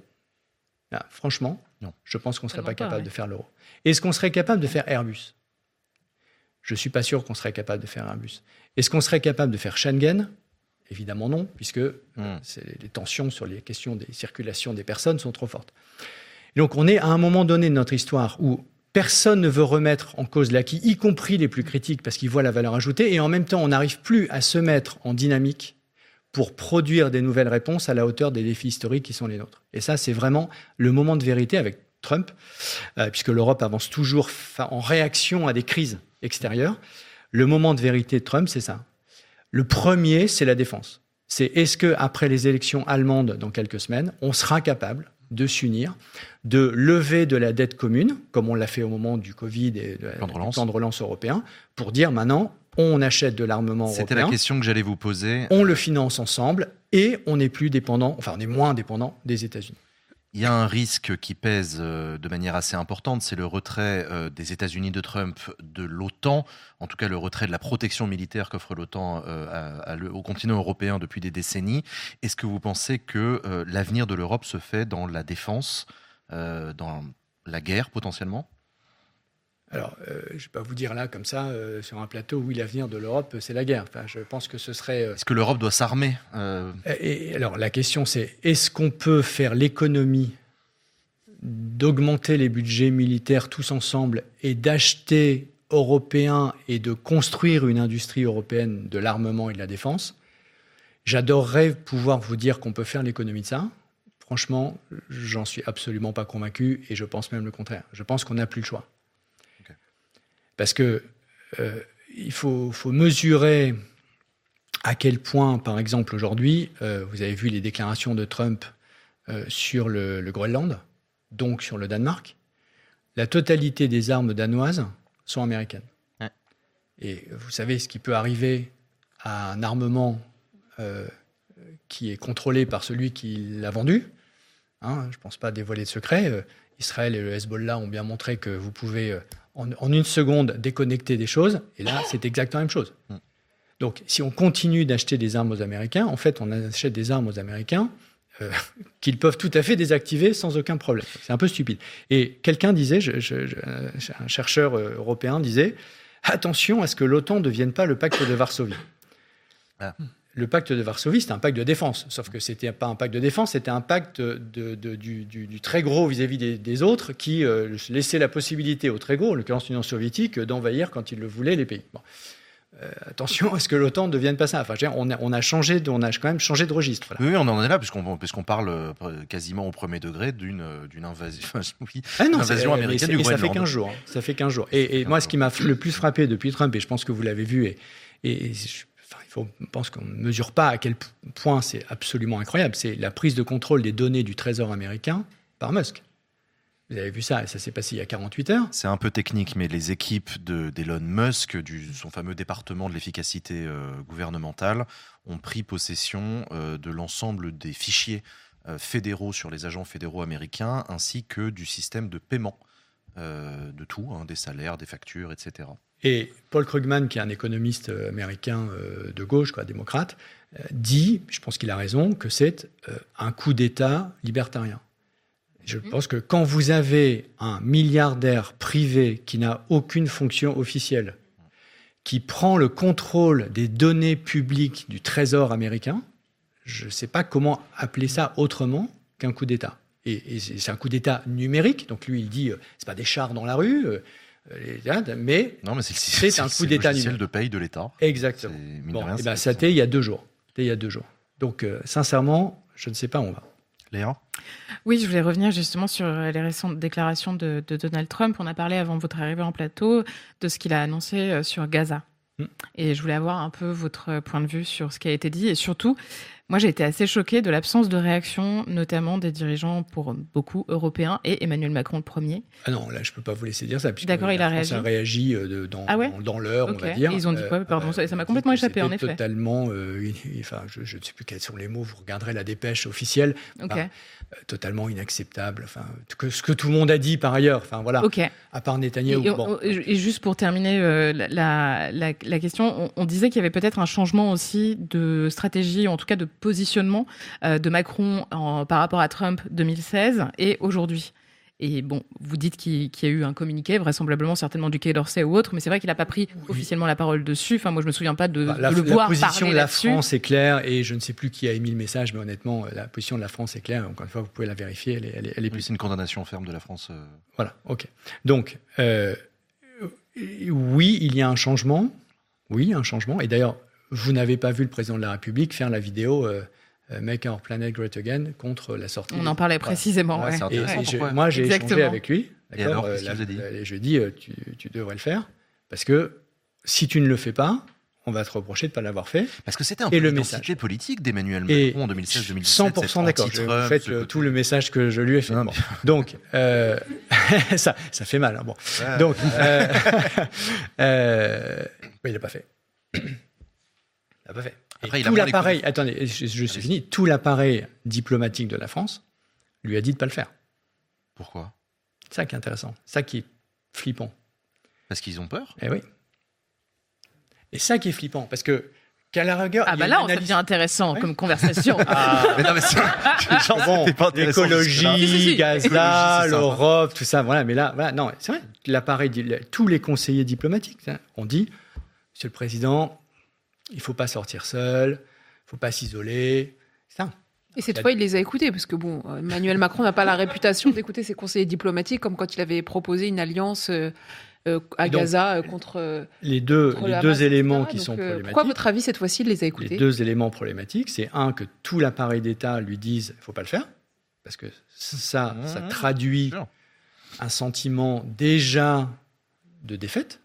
Là, franchement, Non. je pense qu'on ne serait Tellement pas pas, capable ouais. de faire l'euro. Est-ce qu'on serait capable de faire Airbus? Je ne suis pas sûr qu'on serait capable de faire Airbus. Est-ce qu'on serait capable de faire Schengen? Évidemment non, puisque euh, Hmm. c'est- les tensions sur les questions des circulations des personnes sont trop fortes. Et donc on est à un moment donné de notre histoire où personne ne veut remettre en cause l'acquis, y compris les plus critiques, parce qu'ils voient la valeur ajoutée, et en même temps on n'arrive plus à se mettre en dynamique pour produire des nouvelles réponses à la hauteur des défis historiques qui sont les nôtres. Et ça, c'est vraiment le moment de vérité avec Trump, euh, puisque l'Europe avance toujours fa- en réaction à des crises extérieures. Le moment de vérité de Trump, c'est ça. Le premier, c'est la défense. C'est est-ce que après les élections allemandes dans quelques semaines, on sera capable de s'unir, de lever de la dette commune, comme on l'a fait au moment du Covid et de, Plan de du relance. plan de relance européen, pour dire maintenant, on achète de l'armement C'était européen, la question que j'allais vous poser. on le finance ensemble et on n'est plus dépendant, enfin on est moins dépendant des États-Unis. Il y a un risque qui pèse euh, de manière assez importante, c'est le retrait euh, des États-Unis de Trump de l'OTAN, en tout cas le retrait de la protection militaire qu'offre l'OTAN euh, à- à le- au continent européen depuis des décennies. Est-ce que vous pensez que euh, l'avenir de l'Europe se fait dans la défense, euh, dans la guerre potentiellement? Alors, euh, je ne vais pas vous dire là, comme ça, euh, sur un plateau, oui, l'avenir de l'Europe, c'est la guerre. Enfin, je pense que ce serait... Euh... Est-ce que l'Europe doit s'armer euh... et, et alors, la question, c'est est-ce qu'on peut faire l'économie d'augmenter les budgets militaires tous ensemble et d'acheter européens et de construire une industrie européenne de l'armement et de la défense? J'adorerais pouvoir vous dire qu'on peut faire l'économie de ça. Franchement, j'en suis absolument pas convaincu et je pense même le contraire. Je pense qu'on n'a plus le choix. Okay. Parce que euh, il faut, faut mesurer à quel point, par exemple, aujourd'hui, euh, vous avez vu les déclarations de Trump euh, sur le, le Groenland, donc sur le Danemark. La totalité des armes danoises sont américaines. Ouais. Et vous savez ce qui peut arriver à un armement euh, qui est contrôlé par celui qui l'a vendu. Hein, je ne pense pas dévoiler de secret. Euh, Israël et le Hezbollah ont bien montré que vous pouvez, euh, en, en une seconde, déconnecter des choses. Et là, c'est exactement la même chose. Mm. Donc, si on continue d'acheter des armes aux Américains, en fait, on achète des armes aux Américains euh, qu'ils peuvent tout à fait désactiver sans aucun problème. C'est un peu stupide. Et quelqu'un disait, je, je, je, un chercheur européen disait, attention à ce que l'OTAN ne devienne pas le pacte de Varsovie. Ah. Le pacte de Varsovie, c'était un pacte de défense, sauf que c'était pas un pacte de défense, c'était un pacte de, de, du, du, du très gros vis-à-vis des, des autres, qui euh, laissait la possibilité au très gros, en l'occurrence l'Union soviétique, d'envahir quand il le voulait les pays. Bon. Euh, attention à ce que l'OTAN ne devienne pas ça. Enfin, on a, on a changé, de, on a quand même changé de registre. Voilà. Oui, on en est là, puisqu'on, puisqu'on parle quasiment au premier degré d'une, d'une invasion, oui, ah non, invasion américaine du Groenland. Ça fait quinze jours. Hein, ça fait quinze jours. Et, et moi, ce qui m'a le plus frappé depuis Trump, et je pense que vous l'avez vu, et, et, et je, Faut, je pense qu'on ne mesure pas à quel point c'est absolument incroyable. C'est la prise de contrôle des données du Trésor américain par Musk. Vous avez vu ça, et ça s'est passé il y a quarante-huit heures. C'est un peu technique, mais les équipes de, d'Elon Musk, du, son fameux département de l'efficacité euh, gouvernementale, ont pris possession euh, de l'ensemble des fichiers euh, fédéraux sur les agents fédéraux américains, ainsi que du système de paiement euh, de tout, hein, des salaires, des factures, et cetera. Et Paul Krugman, qui est un économiste américain de gauche, quoi, démocrate, dit, je pense qu'il a raison, que c'est un coup d'État libertarien. Je pense que quand vous avez un milliardaire privé qui n'a aucune fonction officielle, qui prend le contrôle des données publiques du Trésor américain, je ne sais pas comment appeler ça autrement qu'un coup d'État. Et, et c'est un coup d'État numérique, donc lui il dit, c'est pas des chars dans la rue, mais, non, mais c'est, c'est, c'est un coup d'État logiciel de paye de l'État. Exactement. Bon, rien, et ben, ça a été il y a deux jours. Il y a deux jours. Donc, euh, sincèrement, je ne sais pas où on va. Léa ? Oui, je voulais revenir justement sur les récentes déclarations de, de Donald Trump. On a parlé avant votre arrivée en plateau de ce qu'il a annoncé sur Gaza. Hum. Et je voulais avoir un peu votre point de vue sur ce qui a été dit. Et surtout, moi, j'ai été assez choquée de l'absence de réaction, notamment des dirigeants, pour beaucoup, européens, et Emmanuel Macron le premier. Ah non, là, je ne peux pas vous laisser dire ça. D'accord, il a réagi. Ça a réagi de, dans, ah ouais dans, dans l'heure, okay. on va dire. Et ils ont dit quoi ? Pardon, euh, ça m'a complètement échappé, en effet. Totalement, euh, enfin, je, je ne sais plus quels sont les mots, vous regarderez la dépêche officielle. Okay. Enfin, euh, totalement inacceptable. Enfin, que, ce que tout le monde a dit par ailleurs. Enfin, voilà. Okay. À part Netanyahou. Et, bon. et juste pour terminer euh, la, la, la question, on, on disait qu'il y avait peut-être un changement aussi de stratégie, en tout cas de positionnement euh, de Macron en, par rapport à Trump deux mille seize et aujourd'hui. Et bon, vous dites qu'il, qu'il y a eu un communiqué, vraisemblablement certainement du Quai d'Orsay ou autre, mais c'est vrai qu'il n'a pas pris oui. officiellement la parole dessus. Enfin, moi, je me souviens pas de, bah, la, de le la voir parler là-dessus. La position de la là-dessus. France est claire, et je ne sais plus qui a émis le message, mais honnêtement, la position de la France est claire. Encore une fois, vous pouvez la vérifier, elle est, elle est, elle est oui, c'est une condamnation ferme de la France. Euh... Voilà, ok. Donc, euh, oui, il y a un changement. Oui, un changement. Et d'ailleurs, vous n'avez pas vu le président de la République faire la vidéo euh, Make Our Planet Great Again contre la sortie. On en parlait précisément. Voilà. Ouais. Et, et je, moi, j'ai Exactement. échangé avec lui. D'accord, et alors, qu'est-ce euh, qu'il vous a dit ? Et je lui ai dit, tu, tu devrais le faire, parce que si tu ne le fais pas, on va te reprocher de ne pas l'avoir fait. Parce que c'était un peu l'identité politique d'Emmanuel Macron en deux mille seize deux mille dix-sept. cent pour cent d'accord. Vous faites le, tout le message que je lui ai fait. Non, bon. Donc, euh, ça, ça fait mal. Hein, bon. Ouais. Donc, euh, euh, il l'a pas fait. Il l'a pas fait. Après, tout l'appareil, attendez, je, je suis fini. Tout l'appareil diplomatique de la France lui a dit de ne pas le faire. Pourquoi ? C'est ça qui est intéressant. C'est ça qui est flippant. Parce qu'ils ont peur ? Eh oui. Et ça qui est flippant, parce que Qu'à la rigueur, ah bah là, ça devient intéressant ouais. comme conversation. Ah, mais non, mais c'est, genre, bon, l'écologie, si, si, si. Gaza, l'Europe, tout ça, voilà. Mais là, voilà, non, c'est vrai. L'appareil, tous les conseillers diplomatiques, hein, on dit, Monsieur le Président, il faut pas sortir seul, il faut pas s'isoler, c'est ça. Et cette fois, il les a écoutés, parce que bon, Emmanuel Macron n'a pas la réputation d'écouter ses conseillers diplomatiques, comme quand il avait proposé une alliance euh, euh, à donc, Gaza euh, contre euh, les deux, contre les deux éléments donc, qui sont euh, problématiques. Pourquoi, à votre avis, cette fois-ci, il les a écoutés ? Les deux éléments problématiques, c'est un, que tout l'appareil d'État lui dise il ne faut pas le faire, parce que ça, mmh, ça traduit sûr. un sentiment déjà de défaite.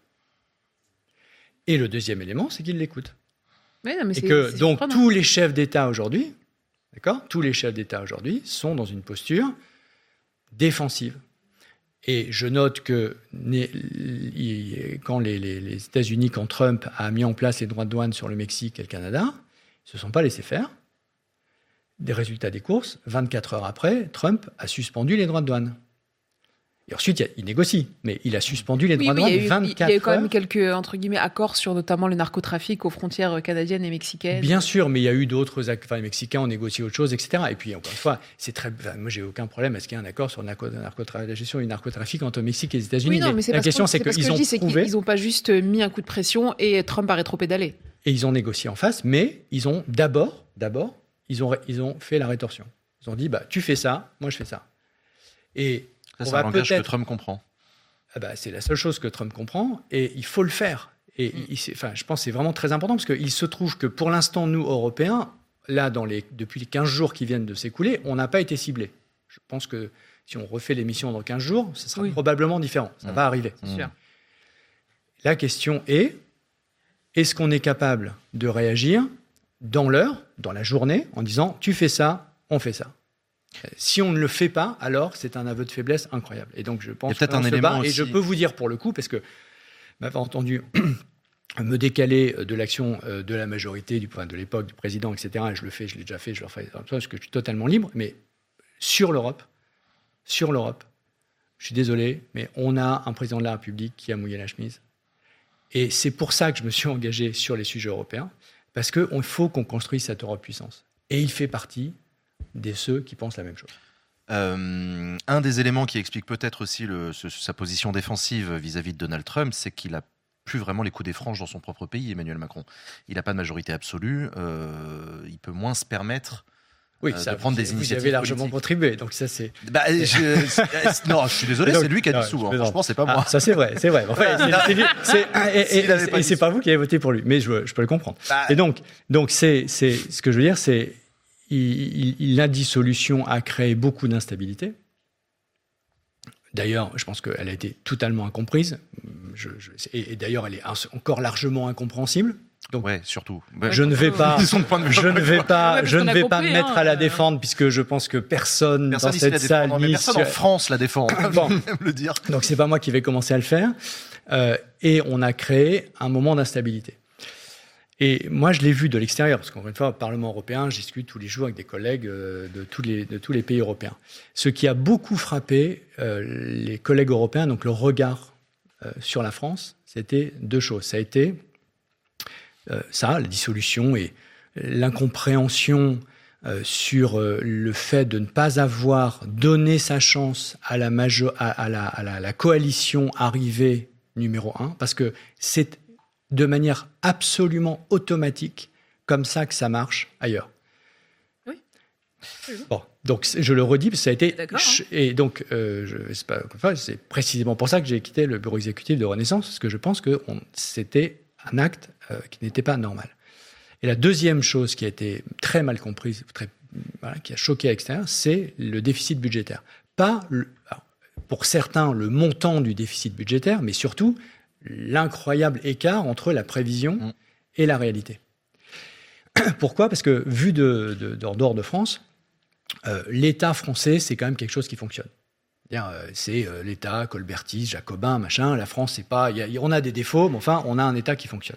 Et le deuxième élément, c'est qu'il l'écoute. Mais non, mais et c'est, que c'est donc surprenant. tous les chefs d'État aujourd'hui, d'accord, tous les chefs d'État aujourd'hui sont dans une posture défensive. Et je note que quand les, les, les États-Unis, quand Trump a mis en place les droits de douane sur le Mexique et le Canada, ils ne se sont pas laissés faire. Des résultats des courses, vingt-quatre heures après, Trump a suspendu les droits de douane. Et ensuite, il négocie, mais il a suspendu les oui, droits oui, de douane vingt-quatre heures. Il y a eu quand même quelques entre guillemets, accords sur notamment le narcotrafic aux frontières canadiennes et mexicaines. Bien sûr, mais il y a eu d'autres... Enfin, les Mexicains ont négocié autre chose, et cetera. Et puis, encore une fois, c'est très... Enfin, moi, j'ai aucun problème à ce qu'il y ait un accord sur le narco... narcotra... la gestion du narcotrafic entre le Mexique et les États-Unis. Oui, non, mais c'est la question, c'est, c'est qu'ils que ont dis, prouvé... Ils n'ont pas juste mis un coup de pression et Trump a rétropédalé. Et ils ont négocié en face, mais ils ont d'abord, d'abord, ils ont, ils ont fait la rétorsion. Ils ont dit, bah, tu fais ça, moi, je fais ça. Et ça, c'est un langage que Trump comprend. Ah bah, c'est la seule chose que Trump comprend, et il faut le faire. Et mm. il, enfin, je pense que c'est vraiment très important, parce qu'il se trouve que pour l'instant, nous, Européens, là, dans les, depuis les quinze jours qui viennent de s'écouler, on n'a pas été ciblés. Je pense que si on refait l'émission dans quinze jours, ce sera oui. probablement différent. Ça mmh. va arriver. C'est sûr. La question est, est-ce qu'on est capable de réagir dans l'heure, dans la journée, en disant « tu fais ça, on fait ça ». Si on ne le fait pas, alors c'est un aveu de faiblesse incroyable. Et donc je pense peut-être un élément aussi... Et je peux vous dire pour le coup, parce que m'avez entendu me décaler de l'action de la majorité, du point de l'époque, du président, et cetera. Et je le fais, je l'ai déjà fait, je le ferai parce que je suis totalement libre. Mais sur l'Europe, sur l'Europe, je suis désolé, mais on a un président de la République qui a mouillé la chemise. Et c'est pour ça que je me suis engagé sur les sujets européens, parce qu'il faut qu'on construise cette Europe puissance. Et il fait partie de ceux qui pensent la même chose. Euh, un des éléments qui explique peut-être aussi le, ce, sa position défensive vis-à-vis de Donald Trump, c'est qu'il n'a plus vraiment les coups des franges dans son propre pays, Emmanuel Macron. Il n'a pas de majorité absolue, euh, il peut moins se permettre oui, euh, ça, de prendre vous, des initiatives. Vous avez largement politiques. contribué, donc ça c'est... Bah, je, non, je suis désolé, donc, c'est lui qui a dit souvent. Franchement, c'est pas moi. Ah, ça c'est vrai, c'est vrai. Enfin, c'est, c'est, c'est, et, et, et, et c'est pas vous qui avez voté pour lui, mais je, je peux le comprendre. Bah, et donc, donc c'est, c'est, ce que je veux dire, c'est il, il, la dissolution a créé beaucoup d'instabilité. D'ailleurs, je pense qu'elle a été totalement incomprise. Je, je, et, et d'ailleurs, elle est encore largement incompréhensible. Donc, ouais, surtout. Ouais, je ne vais pas, je ne vais pas, ouais, je ne vais pas me mettre hein, à la défendre euh... puisque je pense que personne, personne dans cette salle, ni personne sur... en France la défend. Bon. le dire. Donc c'est pas moi qui vais commencer à le faire. Euh, et on a créé un moment d'instabilité. Et moi, je l'ai vu de l'extérieur, parce qu'encore une fois, au Parlement européen, je discute tous les jours avec des collègues euh, de tous les de tous les pays européens. Ce qui a beaucoup frappé euh, les collègues européens, donc le regard euh, sur la France, c'était deux choses. Ça a été Euh, ça, la dissolution et l'incompréhension euh, sur euh, le fait de ne pas avoir donné sa chance à la, majo- à, à la, à la, la coalition arrivée numéro un, parce que c'est de manière absolument automatique comme ça que ça marche ailleurs. Oui. Bon, donc je le redis, parce que ça a été... D'accord, hein. Et donc, euh, je, c'est, pas, enfin, c'est précisément pour ça que j'ai quitté le bureau exécutif de Renaissance, parce que je pense que on, c'était un acte euh, qui n'était pas normal. Et la deuxième chose qui a été très mal comprise, très, voilà, qui a choqué à l'extérieur, c'est le déficit budgétaire. Pas, le, alors, pour certains, le montant du déficit budgétaire, mais surtout l'incroyable écart entre la prévision mmh. et la réalité. Pourquoi ? Parce que, vu de, de, de, dehors de France, euh, l'État français, c'est quand même quelque chose qui fonctionne. C'est euh, l'État, colbertiste, jacobin, machin. La France, c'est pas... Y a, y, on a des défauts, mais enfin, on a un État qui fonctionne.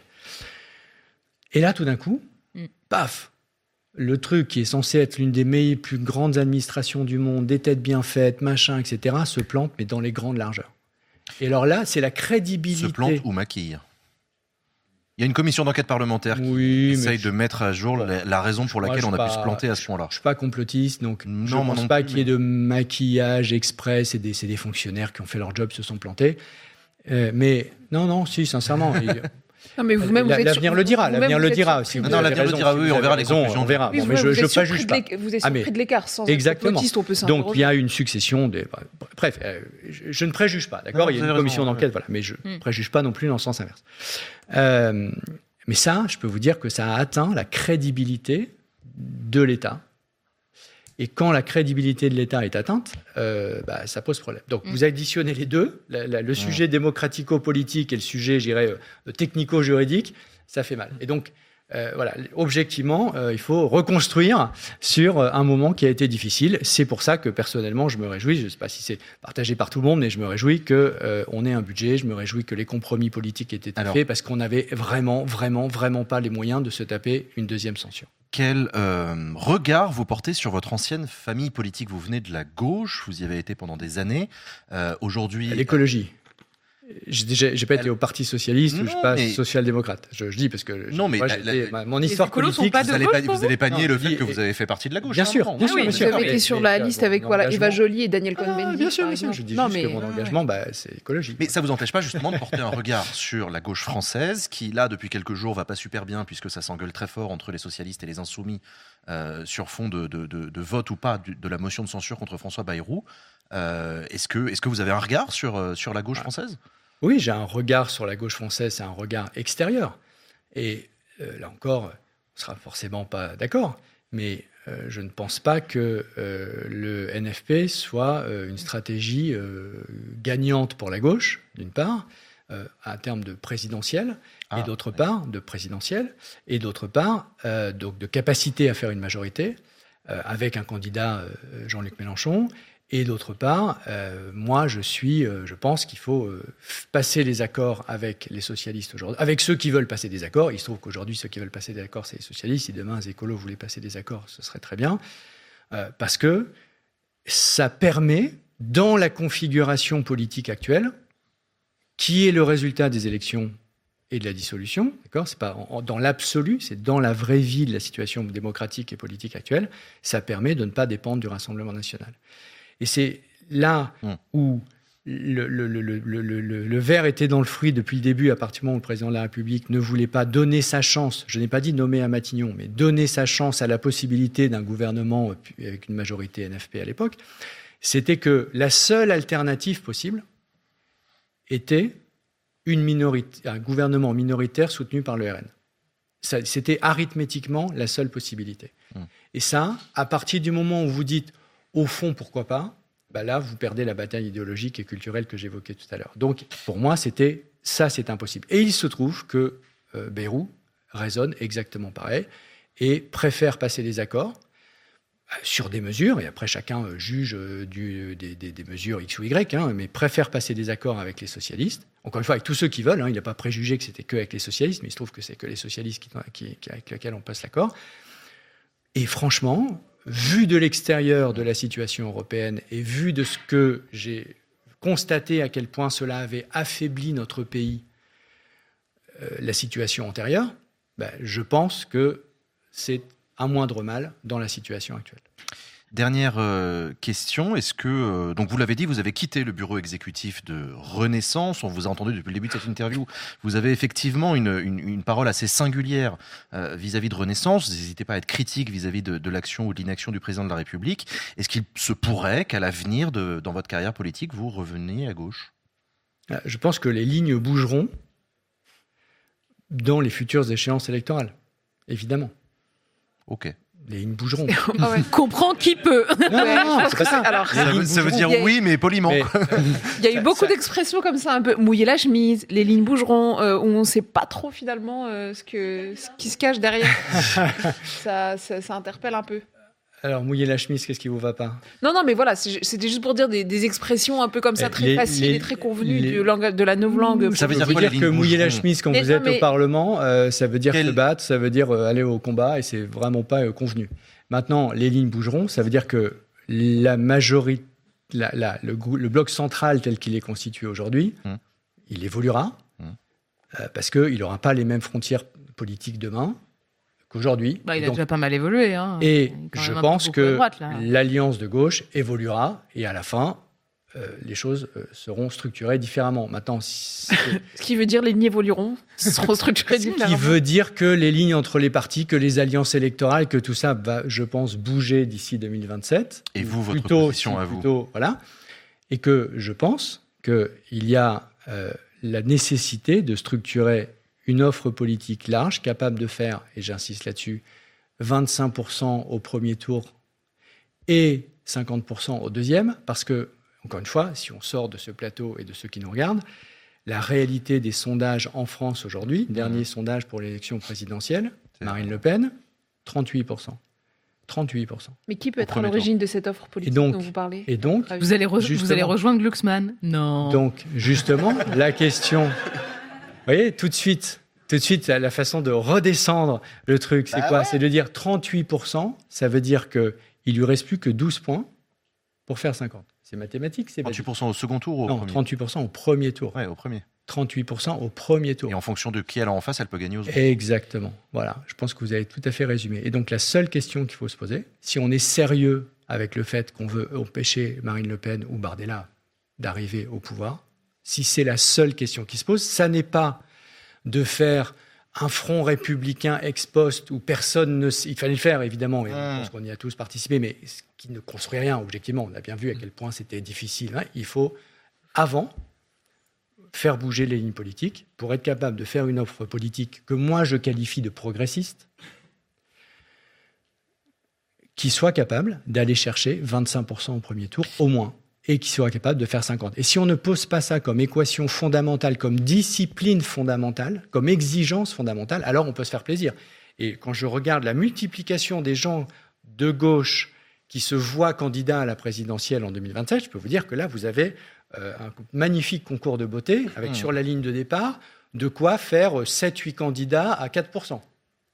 Et là, tout d'un coup, mm. paf, le truc qui est censé être l'une des meilleures, plus grandes administrations du monde, des têtes bien faites, machin, et cetera, se plante, mais dans les grandes largeurs. Et alors là, c'est la crédibilité... Se plante ou maquille ? Il y a une commission d'enquête parlementaire qui oui, essaye je... de mettre à jour la, la raison pour laquelle on a pas, pu se planter à ce point-là. Je ne suis pas complotiste, donc non, je ne pense non pas plus, qu'il y ait mais... de maquillage exprès. C'est des, c'est des fonctionnaires qui ont fait leur job, se sont plantés. Euh, mais non, non, si, sincèrement. et... Non, mais vous-même, la, vous l'avenir sur... le dira. vous-même, l'avenir vous le êtes dira. Surpris... Si vous non, avez l'avenir raison, le dira. si Oui, vous on verra avez les raison, conclusions. on verra. Oui, bon, vous, mais je vous ne êtes préjuge pas. Vous êtes Ah, surpris mais... de l'écart, sans exactement. être complotiste, on peut Donc il y s'interroger. a une succession des. Bref, euh, je, je ne préjuge pas. D'accord, non, il y a une raison, commission d'enquête, ouais. voilà. Mais je ne Mm. préjuge pas non plus dans le sens inverse. Euh, mais ça, je peux vous dire que ça a atteint la crédibilité de l'État. Et quand la crédibilité de l'État est atteinte, euh, bah, ça pose problème. Donc, mmh. vous additionnez les deux, la, la, le sujet mmh. démocratico-politique et le sujet, je dirais, euh, technico-juridique, ça fait mal. Et donc, euh, voilà, objectivement, euh, il faut reconstruire sur un moment qui a été difficile. C'est pour ça que, personnellement, je me réjouis, je ne sais pas si c'est partagé par tout le monde, mais je me réjouis qu'on euh, ait un budget, je me réjouis que les compromis politiques aient été Alors, faits, parce qu'on n'avait vraiment, vraiment, vraiment pas les moyens de se taper une deuxième censure. Quel euh, regard vous portez sur votre ancienne famille politique ? Vous venez de la gauche, vous y avez été pendant des années. Euh, aujourd'hui, l'écologie. J'ai déjà, j'ai pas été au Parti socialiste, non, ou je suis pas mais... social-démocrate. Je, je dis parce que non, mais moi, la, la, ma, mon histoire politique, vous n'allez pas, vous allez pas nier le fait que vous avez fait partie de la gauche. Bien sûr, hein, bien sûr, bien sûr. Vous avez été sur la liste avec voilà Eva Joly et Daniel Cohn-Bendit. Ah, bien sûr, bien sûr. Je dis non, juste mais... que mon engagement, bah, c'est écologique. Mais ça vous empêche pas justement de porter un regard sur la gauche française, qui là depuis quelques jours va pas super bien puisque ça s'engueule très fort entre les socialistes et les insoumis euh, sur fond de, de, de, de vote ou pas de, de la motion de censure contre François Bayrou. Euh, est-ce que, est-ce que vous avez un regard sur sur la gauche ah. française ? Oui, j'ai un regard sur la gauche française, c'est un regard extérieur. Et euh, là encore, on ne sera forcément pas d'accord, mais euh, je ne pense pas que euh, le N F P soit euh, une stratégie euh, gagnante pour la gauche, d'une part, euh, à terme de présidentielle, ah, et d'autre ouais. part, de présidentielle, et d'autre part, euh, donc de capacité à faire une majorité, euh, avec un candidat, euh, Jean-Luc Mélenchon. Et d'autre part, euh, moi, je suis, euh, je pense qu'il faut euh, passer les accords avec les socialistes aujourd'hui, avec ceux qui veulent passer des accords. Il se trouve qu'aujourd'hui, ceux qui veulent passer des accords, c'est les socialistes. Si demain, les écolos voulaient passer des accords, ce serait très bien, euh, parce que ça permet, dans la configuration politique actuelle, qui est le résultat des élections et de la dissolution, d'accord ? C'est pas en, dans l'absolu, c'est dans la vraie vie de la situation démocratique et politique actuelle. Ça permet de ne pas dépendre du Rassemblement national. Et c'est là où le, le, le, le, le, le, le verre était dans le fruit depuis le début, à partir du moment où le président de la République ne voulait pas donner sa chance, je n'ai pas dit nommer à Matignon, mais donner sa chance à la possibilité d'un gouvernement avec une majorité N F P à l'époque, c'était que la seule alternative possible était une minorité, un gouvernement minoritaire soutenu par le R N. Ça, c'était arithmétiquement la seule possibilité. Mmh. Et ça, à partir du moment où vous dites au fond, pourquoi pas ? Bah là, vous perdez la bataille idéologique et culturelle que j'évoquais tout à l'heure. Donc, pour moi, c'était ça, c'est impossible. Et il se trouve que euh, Bayrou raisonne exactement pareil et préfère passer des accords euh, sur des mesures, et après chacun euh, juge euh, du, des, des, des mesures X ou Y, hein, mais préfère passer des accords avec les socialistes. Encore une fois, avec tous ceux qui veulent. Hein, il n'a pas préjugé que c'était que avec les socialistes, mais il se trouve que c'est que les socialistes qui, qui, qui, avec lesquels on passe l'accord. Et franchement, vu de l'extérieur de la situation européenne et vu de ce que j'ai constaté à quel point cela avait affaibli notre pays, euh, la situation antérieure, ben, je pense que c'est un moindre mal dans la situation actuelle. Dernière euh, question, est-ce que, euh, donc vous l'avez dit, vous avez quitté le bureau exécutif de Renaissance, on vous a entendu depuis le début de cette interview, vous avez effectivement une, une, une parole assez singulière euh, vis-à-vis de Renaissance, vous n'hésitez pas à être critique vis-à-vis de, de l'action ou de l'inaction du président de la République. Est-ce qu'il se pourrait qu'à l'avenir, de, dans votre carrière politique, vous reveniez à gauche ? Je pense que les lignes bougeront dans les futures échéances électorales, évidemment. Ok. Les lignes bougeront. Ah ouais. Comprends qui peut. Non, non, non, c'est pas ça. Alors, ça, veut, ça veut dire a... oui, mais poliment. Mais... Il y a eu beaucoup ça... d'expressions comme ça, un peu mouiller la chemise, les lignes bougeront, euh, où on ne sait pas trop finalement euh, ce, que, ce qui se cache derrière. ça, ça, ça interpelle un peu. Alors, mouiller la chemise, qu'est-ce qui vous va pas ? Non, non, mais voilà, c'était juste pour dire des, des expressions un peu comme ça, très les, faciles les, et très convenues les... de, langue, de la novlangue. Ça veut dire, dire que mouiller la chemise quand mais vous non, êtes mais... au Parlement, euh, ça veut dire Quel... se battre, ça veut dire euh, aller au combat, et c'est vraiment pas euh, convenu. Maintenant, les lignes bougeront, ça veut dire que la majorité, la, la, le, le bloc central tel qu'il est constitué aujourd'hui, mmh. il évoluera. Mmh. euh, parce qu'il n'aura pas les mêmes frontières politiques demain qu'aujourd'hui. Bah, il a Donc, déjà pas mal évolué. Hein. et il je pense que droite, l'alliance de gauche évoluera et à la fin, euh, les choses euh, seront structurées différemment. Maintenant, si ce qui veut dire les lignes évolueront, seront structurées différemment. Ce qui veut dire que les lignes entre les partis, que les alliances électorales, que tout ça va, je pense, bouger d'ici deux mille vingt-sept. Et vous, votre plutôt, position à vous plutôt, voilà. Et que je pense qu'il y a euh, la nécessité de structurer une offre politique large, capable de faire, et j'insiste là-dessus, vingt-cinq pour cent au premier tour et cinquante pour cent au deuxième, parce que, encore une fois, si on sort de ce plateau et de ceux qui nous regardent, la réalité des sondages en France aujourd'hui, mmh. dernier sondage pour l'élection présidentielle, c'est Marine Le Pen, trente-huit pour cent. trente-huit pour cent. Mais qui peut être à l'origine de cette offre politique donc, dont vous parlez? Et donc, vous allez, re- vous allez rejoindre Glucksmann? Non. Donc, justement, la question... Vous voyez, tout de suite, tout de suite, la façon de redescendre le truc, c'est bah quoi ouais. C'est de dire trente-huit pour cent, ça veut dire qu'il ne lui reste plus que douze points pour faire cinquante. C'est mathématique, c'est trente-huit pour cent au second tour ou au non, premier? trente-huit pour cent au premier tour. Oui, au premier. trente-huit pour cent au premier tour. Et en fonction de qui elle a en face, elle peut gagner aux autres. Exactement. Voilà, je pense que vous avez tout à fait résumé. Et donc, la seule question qu'il faut se poser, si on est sérieux avec le fait qu'on veut empêcher Marine Le Pen ou Bardella d'arriver au pouvoir, si c'est la seule question qui se pose, ça n'est pas de faire un front républicain ex post où personne ne... Il fallait le faire, évidemment, et mmh. je pense qu'on y a tous participé, mais qui ne construit rien, objectivement. On a bien vu à quel point c'était difficile. Hein. Il faut, avant, faire bouger les lignes politiques pour être capable de faire une offre politique que moi, je qualifie de progressiste, qui soit capable d'aller chercher vingt-cinq pour cent au premier tour, au moins, et qui soit capable de faire cinquante. Et si on ne pose pas ça comme équation fondamentale, comme discipline fondamentale, comme exigence fondamentale, alors on peut se faire plaisir. Et quand je regarde la multiplication des gens de gauche qui se voient candidats à la présidentielle en deux mille vingt-sept, je peux vous dire que là, vous avez euh, un magnifique concours de beauté, avec mmh. sur la ligne de départ, de quoi faire sept huit candidats à quatre pour cent. D'accord ?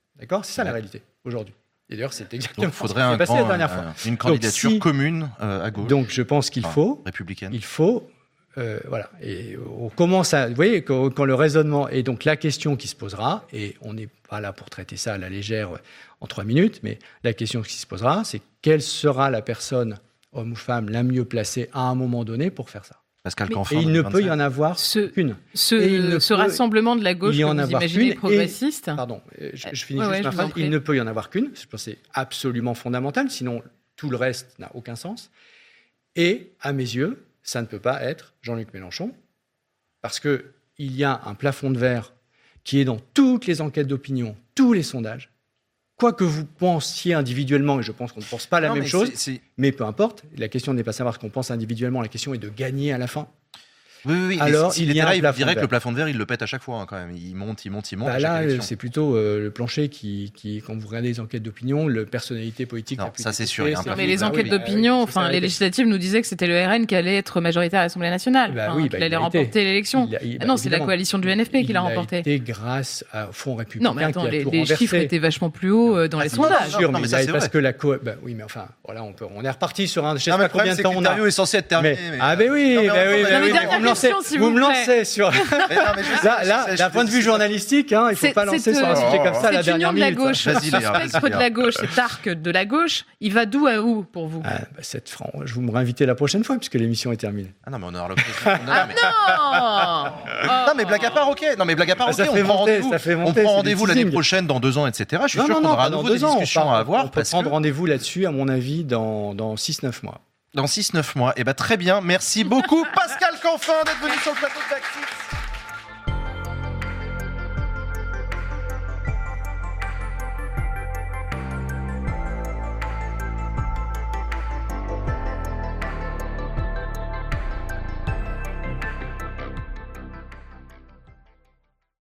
C'est ça ouais. la réalité, aujourd'hui. Et d'ailleurs, c'est exactement donc, faudrait ce qui s'est passé grand, la dernière euh, fois. Une candidature donc, si, commune euh, à gauche. Donc, je pense qu'il enfin, faut... républicaine. Il faut... Euh, voilà. Et on commence à... Vous voyez, quand, quand le raisonnement... Et donc, la question qui se posera, et on n'est pas là pour traiter ça à la légère en trois minutes, mais la question qui se posera, c'est quelle sera la personne, homme ou femme, la mieux placée à un moment donné pour faire ça. Pascal Mais, Canfin, et il ne peut y en avoir ce, qu'une. Ce, ce peut, rassemblement de la gauche que vous imaginez progressiste. Et, pardon, je, je finis ouais, juste ouais, ma phrase. Il ne peut y en avoir qu'une. Je pense que c'est absolument fondamental. Sinon, tout le reste n'a aucun sens. Et, à mes yeux, ça ne peut pas être Jean-Luc Mélenchon, parce qu'il y a un plafond de verre qui est dans toutes les enquêtes d'opinion, tous les sondages. Quoi que vous pensiez individuellement, et je pense qu'on ne pense pas la non, même mais chose, c'est, c'est... mais peu importe, la question n'est pas de savoir ce qu'on pense individuellement, la question est de gagner à la fin. Oui, oui, oui. Alors, s'il il y était a là, un il dirait plafond que le plafond de verre, il le pète à chaque fois, hein, quand même. Il monte, il monte, il monte. Bah à chaque là, élection. c'est plutôt euh, le plancher qui, qui, quand vous regardez les enquêtes d'opinion, le personnalité politique. Non, ça c'est sûr. Il y a un non, mais les enquêtes bah, oui, d'opinion, enfin, oui, les législatives nous disaient que c'était le R N qui allait être majoritaire à l'Assemblée nationale, bah, enfin, oui, qu'il bah, allait il remporter l'élection. Il a, il, bah, ah non, c'est la coalition du N F P qui l'a remporté. C'était grâce au Front républicain. Non, mais attends, qui a les, tout les chiffres étaient vachement plus hauts dans les sondages. Sûr, mais ça, parce que la co... bah, oui, mais enfin, voilà, on peut, on est reparti sur un. Je sais pas combien de temps on a. L'interview est censé être terminé. Ah ben oui, oui, vous me lancez sur. Là, là, d'un point de vue journalistique, hein, il ne faut pas lancer sur un sujet comme ça à la dernière minute. C'est union de la gauche, ce spectre de la gauche, cet arc de la gauche, il va d'où à où pour vous? Ah, bah, sept francs. Je vous me réinvitez la prochaine fois puisque l'émission est terminée. Ah non, mais on aura l'occasion. Ah non. Non, mais blague à part, ok. Non, mais blague à part, ok. On prend rendez-vous. On prend rendez-vous l'année prochaine, dans deux ans, et cetera. Je suis sûr qu'on aura à nouveau des discussions à avoir. On peut prendre rendez-vous là-dessus, à mon avis, dans six neuf mois. Dans six neuf mois. Eh bien, très bien. Merci beaucoup, Pascal Canfin, d'être venu sur le plateau de Backseat.